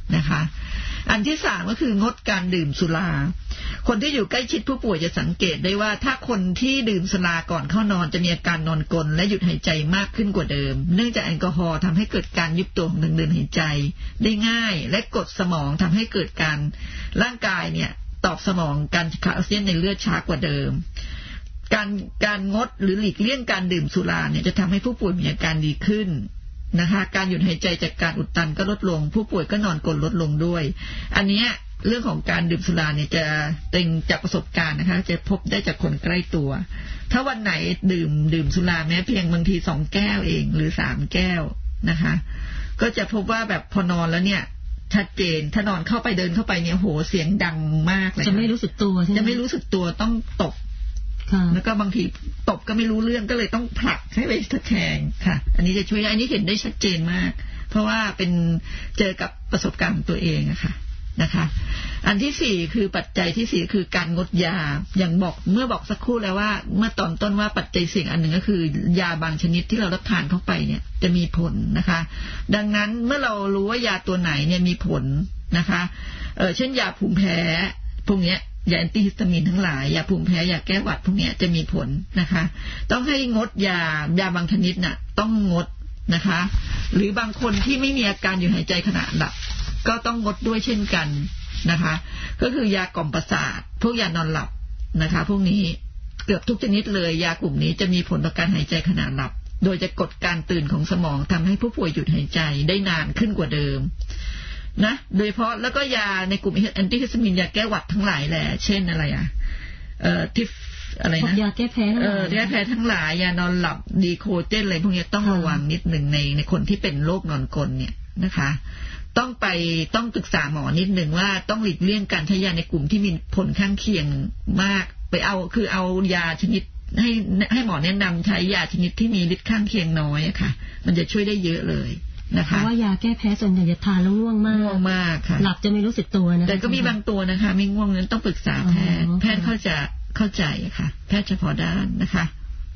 Speaker 2: นะคะอันที่สามก็คืองดการดื่มสุราคนที่อยู่ใกล้ชิดผู้ป่วยจะสังเกตได้ว่าถ้าคนที่ดื่มสุราก่อนเข้านอนจะมีอาการนอนกรนและหยุดหายใจมากขึ้นกว่าเดิมเนื่องจากแอลกอฮอล์ทำให้เกิดการยุบตัวของทางเดินหายใจได้ง่ายและกดสมองทำให้เกิดการร่างกายเนี่ยตอบสนองการขาดออกซิเจนในเลือดช้ากว่าเดิมการการงดหรือหลีกเลี่ยงการดื่มสุราเนี่ยจะทำให้ผู้ป่วยมีอาการดีขึ้นนะคะการหยุดหายใจจากการอุดตันก็ลดลงผู้ป่วยก็นอนกรนลดลงด้วยอันนี้เรื่องของการดื่มสุราเนี่ยจะเต็งจากประสบการณ์นะคะจะพบได้จากคนใกล้ตัวถ้าวันไหนดื่มดื่มสุราแม้เพียงบางทีสองแก้วเองหรือสามแก้วนะคะก็จะพบว่าแบบพอนอนแล้วเนี่ยชัดเจนถ้านอนเข้าไปเดินเข้าไปเนี่ยโหเสียงดังมากเลย
Speaker 1: จะไม่รู้สึกตัวใช่ไหม
Speaker 2: จะไม่รู้สึกตัวต้องตบแล้วก็บางทีตบก็ไม่รู้เรื่องก็เลยต้องผลักให้ไปตะแคงค่ะอันนี้จะช่วยอันนี้เห็นได้ชัดเจนมากเพราะว่าเป็นเจอกับประสบการณ์ตัวเองอะค่ะนะคะอันที่สี่คือปัจจัยที่สี่คือการงดยาอย่างบอกเมื่อบอกสักครู่แล้วว่าเมื่อตอนต้นว่าปัจจัยเสี่ยงอันหนึ่งก็คือยาบางชนิดที่เรารับทานเข้าไปเนี่ยจะมีผลนะคะดังนั้นเมื่อเรารู้ว่ายาตัวไหนเนี่ยมีผลนะคะเออเช่นยาภูมิแพ้พวกเนี้ยยาแอนตี้ฮิสตามีนทั้งหลายยาภูมิแพ้ยาแก้หวัดพวกนี้จะมีผลนะคะต้องให้งดยายาบางชนิดน่ะต้องงดนะคะหรือบางคนที่ไม่มีอาการอยู่หายใจขณะหลับก็ต้องงดด้วยเช่นกันนะคะก็คือยากล่อมประสาทพวกยานอนหลับนะคะพวกนี้เกือบทุกชนิดเลยยากลุ่มนี้จะมีผลต่อการหายใจขณะหลับโดยจะกดการตื่นของสมองทำให้ผู้ป่วยหยุดหายใจได้นานขึ้นกว่าเดิมนะโดยเฉพาะแล้วก็ยาในกลุ่มแอนตี้ฮิสตามีนยาแก้หวัดทั้งหลายแหละเช่นอะไรอ่ะเอ่อทิฟอะไรนะ
Speaker 1: ยาแก้แพ้
Speaker 2: เออยาแก้แพ้ทั้งหลายยานอนหลับดีโคเจนอะไรพวกนี้ต้องระวังนิดหนึ่งในในคนที่เป็นโรคนอนกรนเนี่ยนะคะต้องไปต้องปรึกษาหมอนิดหนึ่งว่าต้องหลีกเลี่ยงการใช้ยาในกลุ่มที่มีผลข้างเคียงมากไปเอาคือเอายาชนิดให้ให้หมอแนะนำใช้ยาชนิดที่มีฤทธิ์ข้างเคียงน้อยอะค่ะมันจะช่วยได้เยอะเลยนะคะ
Speaker 1: เพราะว่ายาแก้แพ้ส่วนใหญ่จะทานแล้วง่วงมาก
Speaker 2: ง่วงมากค่ะ
Speaker 1: หลับจะไม่รู้สึกตัวนะ
Speaker 2: แต่ก็มีบางตัวนะคะไม่ง่วงนั้นต้องปรึกษาแพทย์แพทย์เขาจะเข้าใจค่ะแพทย์เฉพาะด้านนะคะ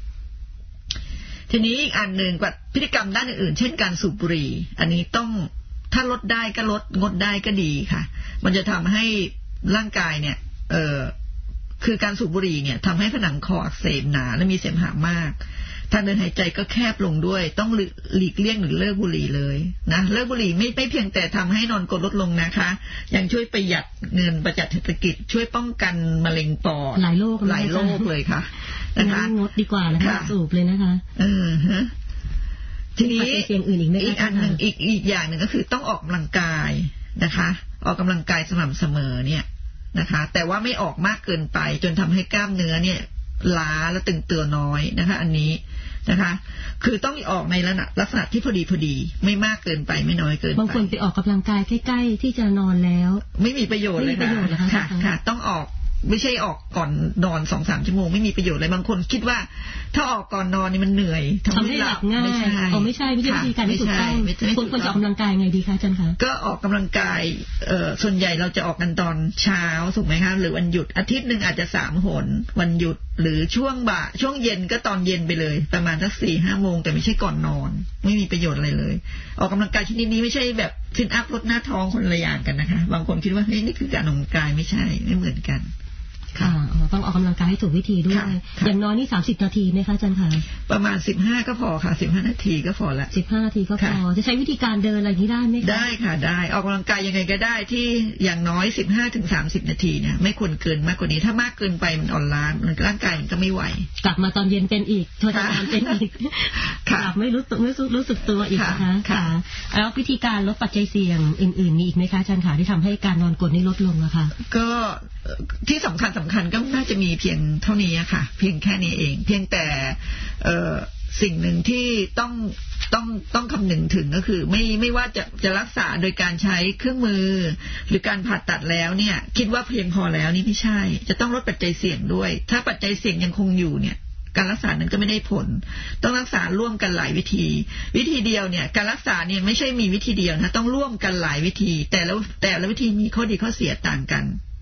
Speaker 2: ทีนี้อีกอันหนึ่งกับพฤติกรรมด้านอื่นๆเช่นการสูบบุหรี่อันนี้ต้องถ้าลดได้ก็ลดงดได้ก็ดีค่ะมันจะทำให้ร่างกายเนี่ยเอ่อคือการสูบบุหรี่เนี่ยทำให้ผนังคออักเสบหนาและมีเสมหะมากทางเดินหายใจก็แคบลงด้วยต้องหลีกเลี่ยงหรือเลิกบุหรี่เลยนะเลิกบุหรี่ไม่ไม่เพียงแต่ทำให้นอนกรนลดลงนะคะยังช่วยประหยัดเงินประหยัดเศรษฐกิจช่วยป้องกันมะเร็งปอด
Speaker 1: หลายโรค
Speaker 2: หลายโรคเลยค่ะนะคะ
Speaker 1: งดดีกว่านะคะสูบเลยนะคะ
Speaker 2: เออฮะทีนี้
Speaker 1: เสี่ยงอื่นอีกไหมคะ
Speaker 2: อีกอันหนึ่งอีกอีกอย่างหนึ่งก็คือต้องออกกำลังกายนะคะออกกำลังกายสม่ำเสมอเนี่ยนะคะแต่ว่าไม่ออกมากเกินไปจนทำให้กล้ามเนื้อเนี่ยล้าและตึงตัวน้อยนะคะอันนี้นะคะคือต้องออกในลักษณะที่พอดีพอดีไม่มากเกินไปไม่น้อยเกินไป
Speaker 1: บางคนไปออกกำลังกายใกล้ๆที่จะนอนแล้ว
Speaker 2: ไม่มีประโยชน์เลยค่ะค่ะต้องออกไม่ใช่ออกก่อนนอนสองสามชั่วโมงไม่มีประโยชน์เลยบางคนคิดว่าถ้าออกก่อนนอนนี่มันเหนื่อย
Speaker 1: ทำให้หลับง่ายอ๋อไม่ใช่ไม่ใช่วิธีการที่ถูกต้องคนควรจะออกกำลังกายไงดีคะอาจารย์คะ
Speaker 2: ก็ออกกำลังกายเอ่อส่วนใหญ่เราจะออกกันตอนเช้าถูกไหมคะหรือวันหยุดอาทิตย์นึงอาจจะสามหนวันหยุดหรือช่วงบ่ายช่วงเย็นก็ตอนเย็นไปเลยประมาณสักสี่ห้าโมงแต่ไม่ใช่ก่อนนอนไม่มีประโยชน์อะไรเลยออกกำลังกายชนิดนี้ไม่ใช่แบบซิทอัพลดหน้าท้องคนละอย่างกันนะคะบางคนคิดว่าเฮ้ยนี่คือการออกกำลังกายไม่ใช่ไม่เหมือนกัน
Speaker 1: ค่ะต้องออกกำลังกายให้ถูกวิธีด้วยอย่างน้อยนี่สามสิบนาทีไหมคะอาจารย์คะ
Speaker 2: ประมาณสิบห้าก็พอค่ะสิบห้านาทีก็พอละ
Speaker 1: สิบห้านาทีก็พอจะใช้วิธีการเดินอะไรนี้ได้ไหมคะ
Speaker 2: ได้ค่ะได้ออกกำลังกายยังไงก็ได้ที่อย่างน้อยสิบห้าถึงสามสิบนาทีเนี่ยไม่ควรเกินมากกว่านี้ถ้ามากเกินไปมันอ่อนล้าร่างกายมันก็ไม่ไหว
Speaker 1: กลับมาตอนเย็นเป็นอีกทรมานเป็นอีกกลับไม่รู้สึกไม่รู้สึกตัวอีกนะคะค่ะแล้ววิธีการลดปัจจัยเสี่ยงอื่นๆมีอีกไหมคะอาจารย์คะที่ทำให้การนอนกรนนี่ลดลงนะคะ
Speaker 2: ก็ที่สำคัญสำคัญก็น่าจะมีเพียงเท่านี้ค่ะเพียงแค่นี้เองเพียงแต่สิ่งหนึ่งที่ต้องต้องต้องคำนึงถึงก็คือไม่ไม่ว่าจะจะรักษาโดยการใช้เครื่องมือหรือการผ่าตัดแล้วเนี่ยคิดว่าเพียงพอแล้วนี่ไม่ใช่จะต้องลดปัจจัยเสี่ยงด้วยถ้าปัจจัยเสี่ยงยังคงอยู่เนี่ยการรักษานั้นก็ไม่ได้ผลต้องรักษาร่วมกันหลายวิธีวิธีเดียวเนี่ยการรักษาเนี่ยไม่ใช่มีวิธีเดียวนะต้องร่วมกันหลายวิธีแต่ละแต่ละวิธีมีข้อดีข้อเสียต่างกัน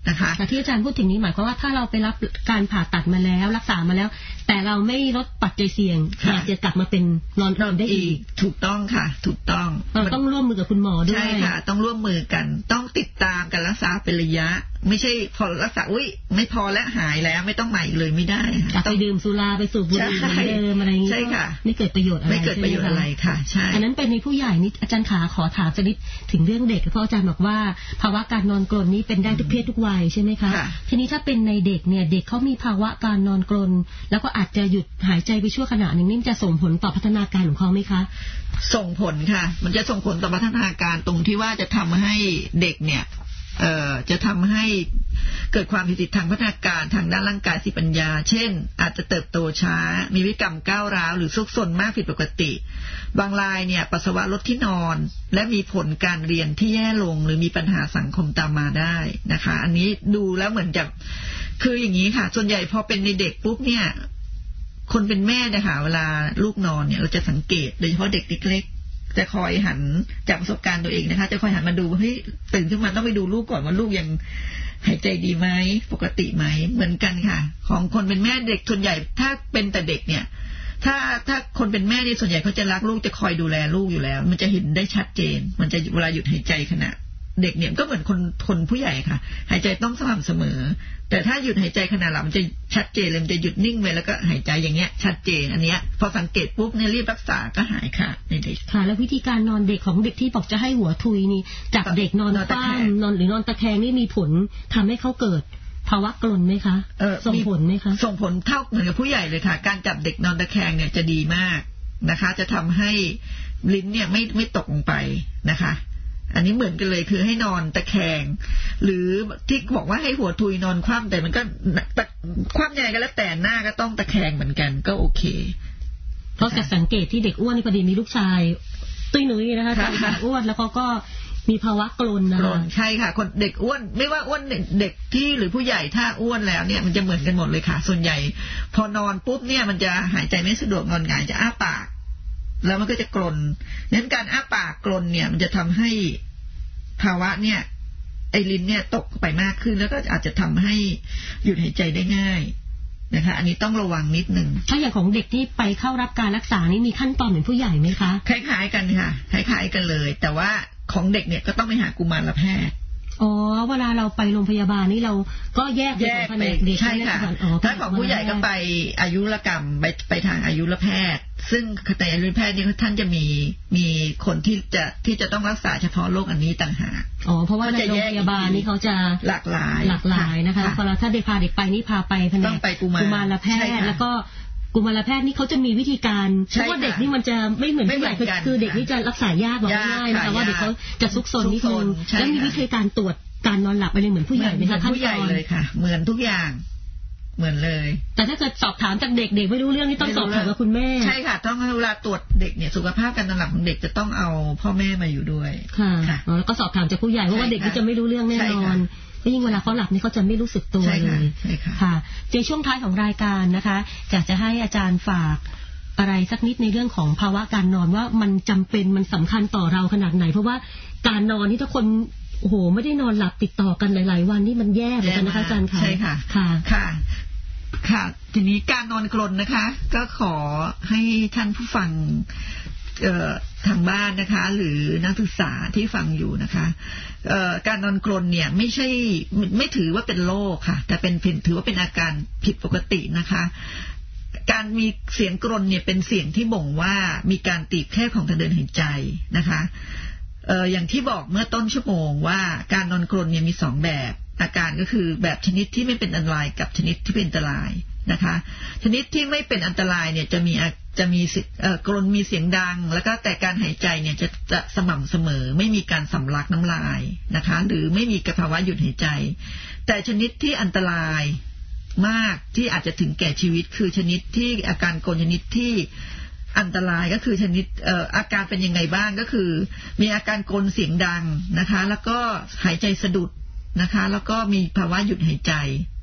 Speaker 2: นะคะ
Speaker 1: แต่ที่อาจารย์พูดถึงนี้หมายความว่าถ้าเราไปรับการผ่าตัดมาแล้วรักษามาแล้วแต่เราไม่ลดปัจจัยเสี่ยงอาจจะกลับมาเป็นนอนกรนได้อีก
Speaker 2: ถูกต้องค่ะถูกต้อง
Speaker 1: เราต้องร่วมมือกับคุณหมอด้วย
Speaker 2: ใช่ค่ะต้องร่วมมือกันต้องติดตามการรักษาเป็นระยะไม่ใช่พอรักษาอุ้ยไม่พอและหายแล้วไม่ต้องใหม่เลยไม่ได้
Speaker 1: ค่ะไปดื่มสุราไปสูบบุหรี่เหมือนเดิมอะไรอย่างนี้
Speaker 2: ใช่ค่ะ
Speaker 1: ไม่เกิดประโยชน์อะไร
Speaker 2: ไม่เกิดประโยชน์อะไรค่ะใช่
Speaker 1: อันนั้นเป็นในผู้ใหญ่นี่อาจารย์ขาขอถามสักนิดถึงเรื่องเด็กเพราะอาจารย์บอกว่าภาวะการนอนกรนนี้เป็นได้ทุกเพศทุกวัยใช่ไหมคะทีนี้ถ้าเป็นในเด็กเนี่ยเด็กเขามีภาวะการนอนกรนแล้วก็อาจจะหยุดหายใจไปชั่วขณะหนึ่งนี่จะส่งผลต่อพัฒนาการของเขาไหมคะ
Speaker 2: ส่งผลค่ะมันจะส่งผลต่อพัฒนาการตรงที่ว่าจะทำให้เด็กเนี่ยเอ่อจะทำให้เกิดความผิดปกติทางพัฒนาการทางด้านร่างกายสติปัญญาเช่นอาจจะเติบโตช้ามีพฤติกรรมก้าวร้าวหรือซุกซนมากผิดปกติบางรายเนี่ยปัสสาวะลดที่นอนและมีผลการเรียนที่แย่ลงหรือมีปัญหาสังคมตามมาได้นะคะอันนี้ดูแล้วเหมือนจะคืออย่างนี้ค่ะส่วนใหญ่พอเป็นในเด็กปุ๊บเนี่ยคนเป็นแม่นะคะเวลาลูกนอนเนี่ยเราจะสังเกตโดยเฉพาะเด็กเล็กๆจะคอยหันจากประสบการณ์ตัวเองนะคะจะคอยหันมาดูเฮ้ยตื่นขึ้นมาต้องไปดูลูกก่อนว่าลูกยังหายใจดีไหมปกติไหมเหมือนกันค่ะของคนเป็นแม่เด็กส่วนใหญ่ถ้าเป็นแต่เด็กเนี่ยถ้าถ้าคนเป็นแม่เนี่ยส่วนใหญ่เขาจะรักลูกจะคอยดูแลลูกอยู่แล้วมันจะเห็นได้ชัดเจนมันจะเวลาหยุดหายใจขณะเด็กเนี่ยก็เหมือนคนคนผู้ใหญ่ค่ะหายใจต้องสม่ำเสมอแต่ถ้าหยุดหายใจขณะหลับมันจะชัดเจนเลยมันจะหยุดนิ่งไปแล้วก็หายใจอย่างเงี้ยชัดเจนอันเนี้ยพอสังเกตปุ๊บเนี่ยรีบรักษาก็หายค่ะในเด็ก
Speaker 1: ค่ะแล้ววิธีการนอนเด็กของเด็กที่บอกจะให้หัวทุยนี่จากเด็กนอนคว่ำนอนหรือนอนตะแคงนี่มีผลทำให้เขาเกิดภาวะกรนไหมคะส่งผลไหมคะ
Speaker 2: ส่งผลเท่าเหมือนกับผู้ใหญ่เลยค่ะการจับเด็กนอนตะแคงเนี่ยจะดีมากนะคะจะทำให้ลิ้นเนี่ยไม่ไม่ตกลงไปนะคะอันนี้เหมือนกันเลยคือให้นอนตะแคงหรือที่บอกว่าให้หัวทุยนอนคว่ำแต่มันก็คว่ำยังไงก็แล้วแต่หน้าก็ต้องตะแคงเหมือนกันก็โอเค
Speaker 1: เพราะจากสังเกตที่เด็กอ้วนนี่พอดีมีลูกชายตุ้ยหนุ่ยนะคะเด็กอ้วนแล้วเขาก็มีภาวะกรนนะคะ
Speaker 2: ใช่ค่ะคนเด็กอ้วนไม่ว่าอ้วนเด็กที่หรือผู้ใหญ่ถ้าอ้วนแล้วเนี่ยมันจะเหมือนกันหมดเลยค่ะส่วนใหญ่พอนอนปุ๊บเนี่ยมันจะหายใจไม่สะดวกนอนหงายจะอ้าปากแล้วมันก็จะกรนนั้นการอ้าปากกรนเนี่ยมันจะทำให้ภาวะเนี่ยไอลิ้นเนี่ยตกไปมากขึ้นแล้วก็อาจจะทำให้หยุดหายใจได้ง่ายนะคะอันนี้ต้องระวังนิดนึง
Speaker 1: ถ้าอย่างของเด็กที่ไปเข้ารับการรักษานี่มีขั้นตอนเหมือนผู้ใหญ่ไหมคะ
Speaker 2: คล้ายๆกันค่ะคล้ายๆกันเลยแต่ว่าของเด็กเนี่ยก็ต้องไปหากุมารแพทย์
Speaker 1: อ๋อเวลาเราไปโรงพยาบาลนี่เราก็แยก
Speaker 2: แยกไปเด็กใช่ค่ะถ้าของผู้ใหญ่ก็ไปอายุรกรรมไปไปทางอายุรแพทย์ซึ่งในอายุรแพทย์นี่ท่านจะมีมีคนที่จะที่จะต้องรักษาเฉพาะโรคอันนี้ต่างหาก
Speaker 1: อ๋อเพราะว่าในโรงพยาบาลนี่เขาจะ
Speaker 2: หลากหลาย
Speaker 1: หลากหลายนะคะพอเราถ้าเด็กพาเด็กไปนี่พาไปแผนกกุมารแพทย์แล้วก็กุมารแพทย์นี่เขาจะมีวิธีการเพราะว่าเด็กนี่มันจะไม่เหมือนผู้ใหญ่คือเด็กนี่จะรักษายากกว่าง่ายนะคะว่าเด็กเขาจะซุกซนนิดนึงแล้วมีวิธีการตรวจการนอนหลับอะไรเหมือนผู้ใหญ่ไหมคะ
Speaker 2: ขั้นตอนเลยค่ะเหมือนทุกอย่างเหมือนเลย
Speaker 1: แต่ถ้าเกิดสอบถามจากเด็กเด็กไม่รู้เรื่องนี่ต้องสอบถามกับคุณแม่
Speaker 2: ใช่ค่ะต้องเวลาตรวจเด็กเนี่ยสุขภาพการนอนหลับของเด็กจะต้องเอาพ่อแม่มาอยู่ด้วย
Speaker 1: ค่ะแล้วก็สอบถามจากผู้ใหญ่เพราะว่าเด็กนี่จะไม่รู้เรื่องแน่นอนยิ่งเวลาเขาหลับนี่เขาจะไม่รู้สึกตัวเลยค่ะในช่วงท้ายของรายการนะคะอยากจะให้อาจารย์ฝากอะไรสักนิดในเรื่องของภาวะการนอนว่ามันจำเป็นมันสำคัญต่อเราขนาดไหนเพราะว่าการนอนนี่ถ้าคนโอ้โหไม่ได้นอนหลับติดต่อกันหลายๆวันนี่มันแย่เหมือนกันนะคะอาจารย์ค่ะ
Speaker 2: ใช่ค่ะค่ะค่ะค่ะทีนี้การนอนกรนนะคะก็ขอให้ท่านผู้ฟังทางบ้านนะคะหรือนักศึกษาที่ฟังอยู่นะคะการนอนกรนเนี่ยไม่ใช่ไม่ถือว่าเป็นโรคค่ะแต่เป็นถือว่าเป็นอาการผิดปกตินะคะการมีเสียงกรนเนี่ยเป็นเสียงที่บ่งว่ามีการตีบแคบของทางเดินหายใจนะคะเอ่ออย่างที่บอกเมื่อต้นชั่วโมงว่าการนอนกรนเนี่ยมีสองแบบอาการก็คือแบบชนิดที่ไม่เป็นอันตรายกับชนิดที่เป็นอันตรายนะคะชนิดที่ไม่เป็นอันตรายเนี่ยจะมีจะมีเอ่อกรนมีเสียงดังแล้วก็แต่การหายใจเนี่ยจะจะสม่ำเสมอไม่มีการสำลักน้ำลายนะคะหรือไม่มีภาวะหยุดหายใจแต่ชนิดที่อันตรายมากที่อาจจะถึงแก่ชีวิตคือชนิดที่อาการกรนชนิดที่อันตรายก็คือชนิดเอ่ออาการเป็นยังไงบ้างก็คือมีอาการกรนเสียงดังนะคะแล้วก็หายใจสะดุดนะคะแล้วก็มีภาวะหยุดหายใจ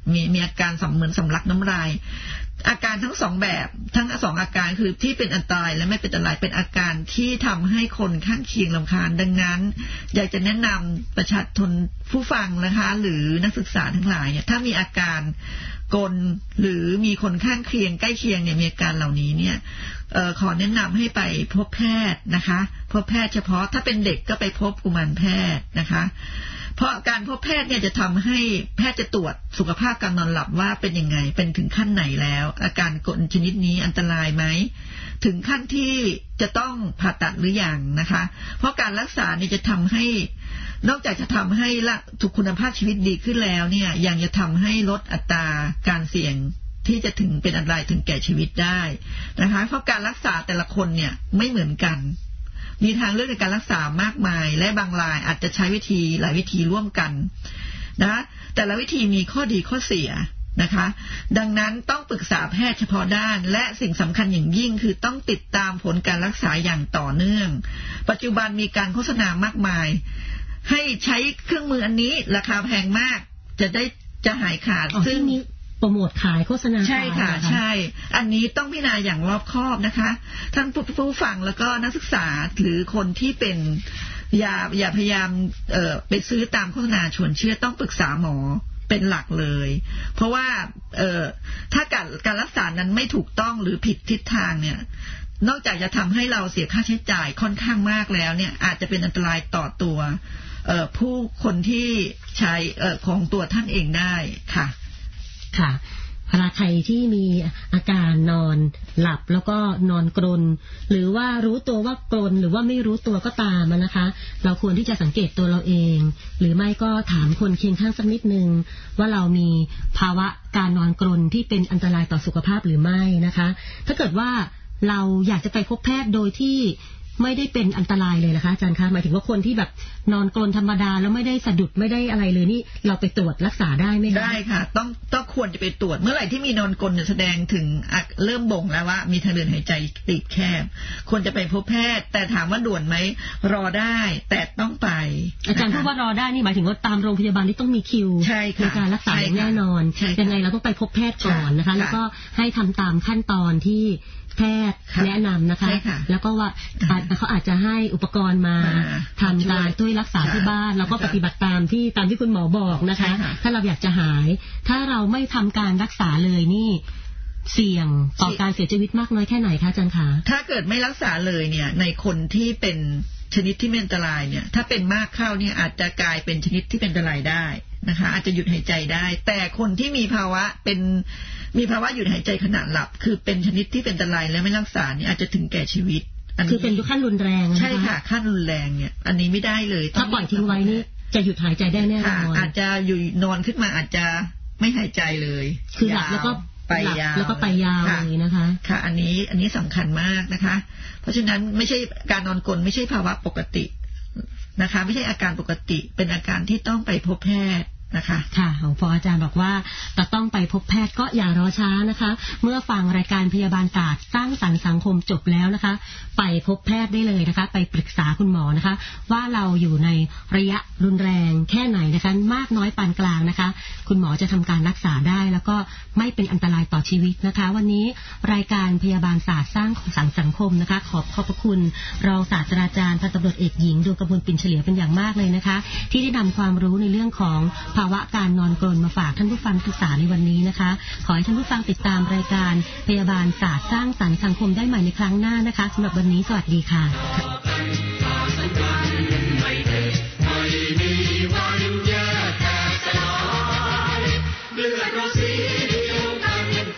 Speaker 2: มีมีอาการเหมือนสำลักน้ำลายอาการทั้งสองแบบทั้งสองอาการคือที่เป็นอันตรายและไม่เป็นอันตรายเป็นอาการที่ทำให้คนข้างเคียงรำคาญดังนั้นอยากจะแนะนำประชาชนผู้ฟังนะคะหรือนักศึกษาทั้งหลายเนี่ยถ้ามีอาการกลหรือมีคนข้างเคียงใกล้เคียงเนี่ยมีอาการเหล่านี้เนี่ยเอ่อขอแนะนำให้ไปพบแพทย์นะคะพบแพทย์เฉพาะถ้าเป็นเด็กก็ไปพบกุมารแพทย์นะคะเพราะการพบแพทย์เนี่ยจะทำให้แพทย์จะตรวจสุขภาพการนอนหลับว่าเป็นยังไงเป็นถึงขั้นไหนแล้วอาการกลชนิดนี้อันตรายไหมถึงขั้นที่จะต้องผ่าตัดหรือยังนะคะเพราะการรักษาเนี่ยจะทำให้นอกจากจะทำให้ละทุกคุณภาพชีวิตดีขึ้นแล้วเนี่ยยังจะทำให้ลดอัตราการเสี่ยงที่จะถึงเป็นอันตรายถึงแก่ชีวิตได้นะคะเพราะการรักษาแต่ละคนเนี่ยไม่เหมือนกันมีทางเลือกในการรักษามากมายและบางรายอาจจะใช้วิธีหลายวิธีร่วมกันนะแต่ละวิธีมีข้อดีข้อเสียนะคะดังนั้นต้องปรึกษาแพทย์เฉพาะด้านและสิ่งสำคัญอย่างยิ่งคือต้องติดตามผลการรักษาอย่างต่อเนื่องปัจจุบันมีการโฆษณามากมายให้ใช้เครื่องมืออันนี้ราคาแพงมากจะได้จะหายขาดซึ่ง
Speaker 1: โปรโมทขายโฆษณา
Speaker 2: ใช่ค่ะใช่อันนี้ต้องพิจารณาอย่างรอบคอบนะคะท่านผู้ฟังแล้วก็นักศึกษาหรือคนที่เป็นอย่าอย่าพยายามเอ่อไปซื้อตามโฆษณาชวนเชื่อต้องปรึกษาหมอเป็นหลักเลยเพราะว่าเอ่อถ้าการการรักษานั้นไม่ถูกต้องหรือผิดทิศทางเนี่ยนอกจากจะทำให้เราเสียค่าใช้จ่ายค่อนข้างมากแล้วเนี่ยอาจจะเป็นอันตรายต่อตัวเอ่อผู้คนที่ใช้เอ่อของตัวท่านเองได้ค่ะ
Speaker 1: ค่ะเวลาใครที่มีอาการนอนหลับแล้วก็นอนกรนหรือว่ารู้ตัวว่ากรนหรือว่าไม่รู้ตัวก็ตามนะคะเราควรที่จะสังเกตตัวเราเองหรือไม่ก็ถามคนเคียงข้างสักนิดนึงว่าเรามีภาวะการนอนกรนที่เป็นอันตรายต่อสุขภาพหรือไม่นะคะถ้าเกิดว่าเราอยากจะไปพบแพทย์โดยที่ไม่ได้เป็นอันตรายเลยนะคะอาจารย์คะหมายถึงว่าคนที่แบบนอนกรนธรรมดาแล้วไม่ได้สะดุดไม่ได้อะไรเลยนี่เราไปตรวจรักษาได้ไหมคะ
Speaker 2: ได้ค่ะต้องต้องควรจะไปตรวจเมื่อไหร่ที่มีนอนกรนแสดงถึงเริ่มบ่งแล้วว่ามีทางเดินหายใจตีบแคบควรจะไปพบแพทย์แต่ถามว่าด่วนไหมรอได้แต่ต้องไป
Speaker 1: อาจารย์พูดว่ารอได้นี่หมายถึงว่าตามโรงพยาบาลที่ต้องมีคิวในการรักษาอย่างแน่นอนยังไงเราต้องไปพบแพทย์ก่อนนะคะแล้วก็ให้ทำตามขั้นตอนที่แพทย์แนะนำนะคะแล้วก็ว่าเขาอาจจะให้อุปกรณ์มาทำการช่วยรักษาที่บ้านแล้วก็ปฏิบัติตามที่ตามที่คุณหมอบอกนะคะถ้าเราอยากจะหายถ้าเราไม่ทำการรักษาเลยนี่เสี่ยงต่อการเสียชีวิตมากน้อยแค่ไหนคะอาจารย์คะ
Speaker 2: ถ้าเกิดไม่รักษาเลยเนี่ยในคนที่เป็นชนิดที่เป็นอันตรายเนี่ยถ้าเป็นมากเข้าเนี่ยอาจจะกลายเป็นชนิดที่เป็นอันตรายได้นะคะอาจจะหยุดหายใจได้แต่คนที่มีภาวะเป็นมีภาวะหยุดหายใจขณะหลับคือเป็นชนิดที่เป็นอันตรายและไม่รักษาเนี่ยอาจจะถึงแก่ชีวิต
Speaker 1: คือเป็นขั้นรุนแรง
Speaker 2: ใช่ค่ะขั้นรุนแรงเนี่ยอันนี้ไม่ได้เลย
Speaker 1: ถ้าปล่อยทิ้งไว้นี่จะหยุดหายใจได้แน่นอน
Speaker 2: อาจจะอยู่นอนขึ้นมาอาจจะไม่หายใจเลย
Speaker 1: คือหลับแล้วก็ไปยาวแล้วก็ไปยาวเลยนะคะ
Speaker 2: ค่ะอันนี้อันนี้สำคัญมากนะคะเพราะฉะนั้นไม่ใช่การนอนกรนไม่ใช่ภาวะปกตินะคะไม่ใช่อาการปกติเป็นอาการที่ต้องไปพบแพทย์นะคะ
Speaker 1: ค่ะของพออาจารย์บอกว่าจะต้องไปพบแพทย์ก็อย่ารอช้านะคะเมื่อฟังรายการพยาบาลศาสตร์สร้างสรรค์สังคมจบแล้วนะคะไปพบแพทย์ได้เลยนะคะไปปรึกษาคุณหมอนะคะว่าเราอยู่ในระยะรุนแรงแค่ไหนนะคะมากน้อยปานกลางนะคะคุณหมอจะทำการรักษาได้แล้วก็ไม่เป็นอันตรายต่อชีวิตนะคะวันนี้รายการพยาบาลศาสตร์สร้างสรรค์สังคมนะคะขอบขอบพระคุณรองศาสตราจารย์พันตำรวจเอกหญิงดวงกมลปิ่นเฉลียวเป็นอย่างมากเลยนะคะที่ได้นำความรู้ในเรื่องของภาวะการนอนกรนมาฝากท่านผู้ฟังศึกษาในวันนี้นะคะขอให้ท่านผู้ฟังติดตามรายการพยาบาลศาสตร์สร้างสรรค์สังคมได้ใหม่ในครั้งหน้านะคะสำหรับวันนี้สวัสดีค่ะ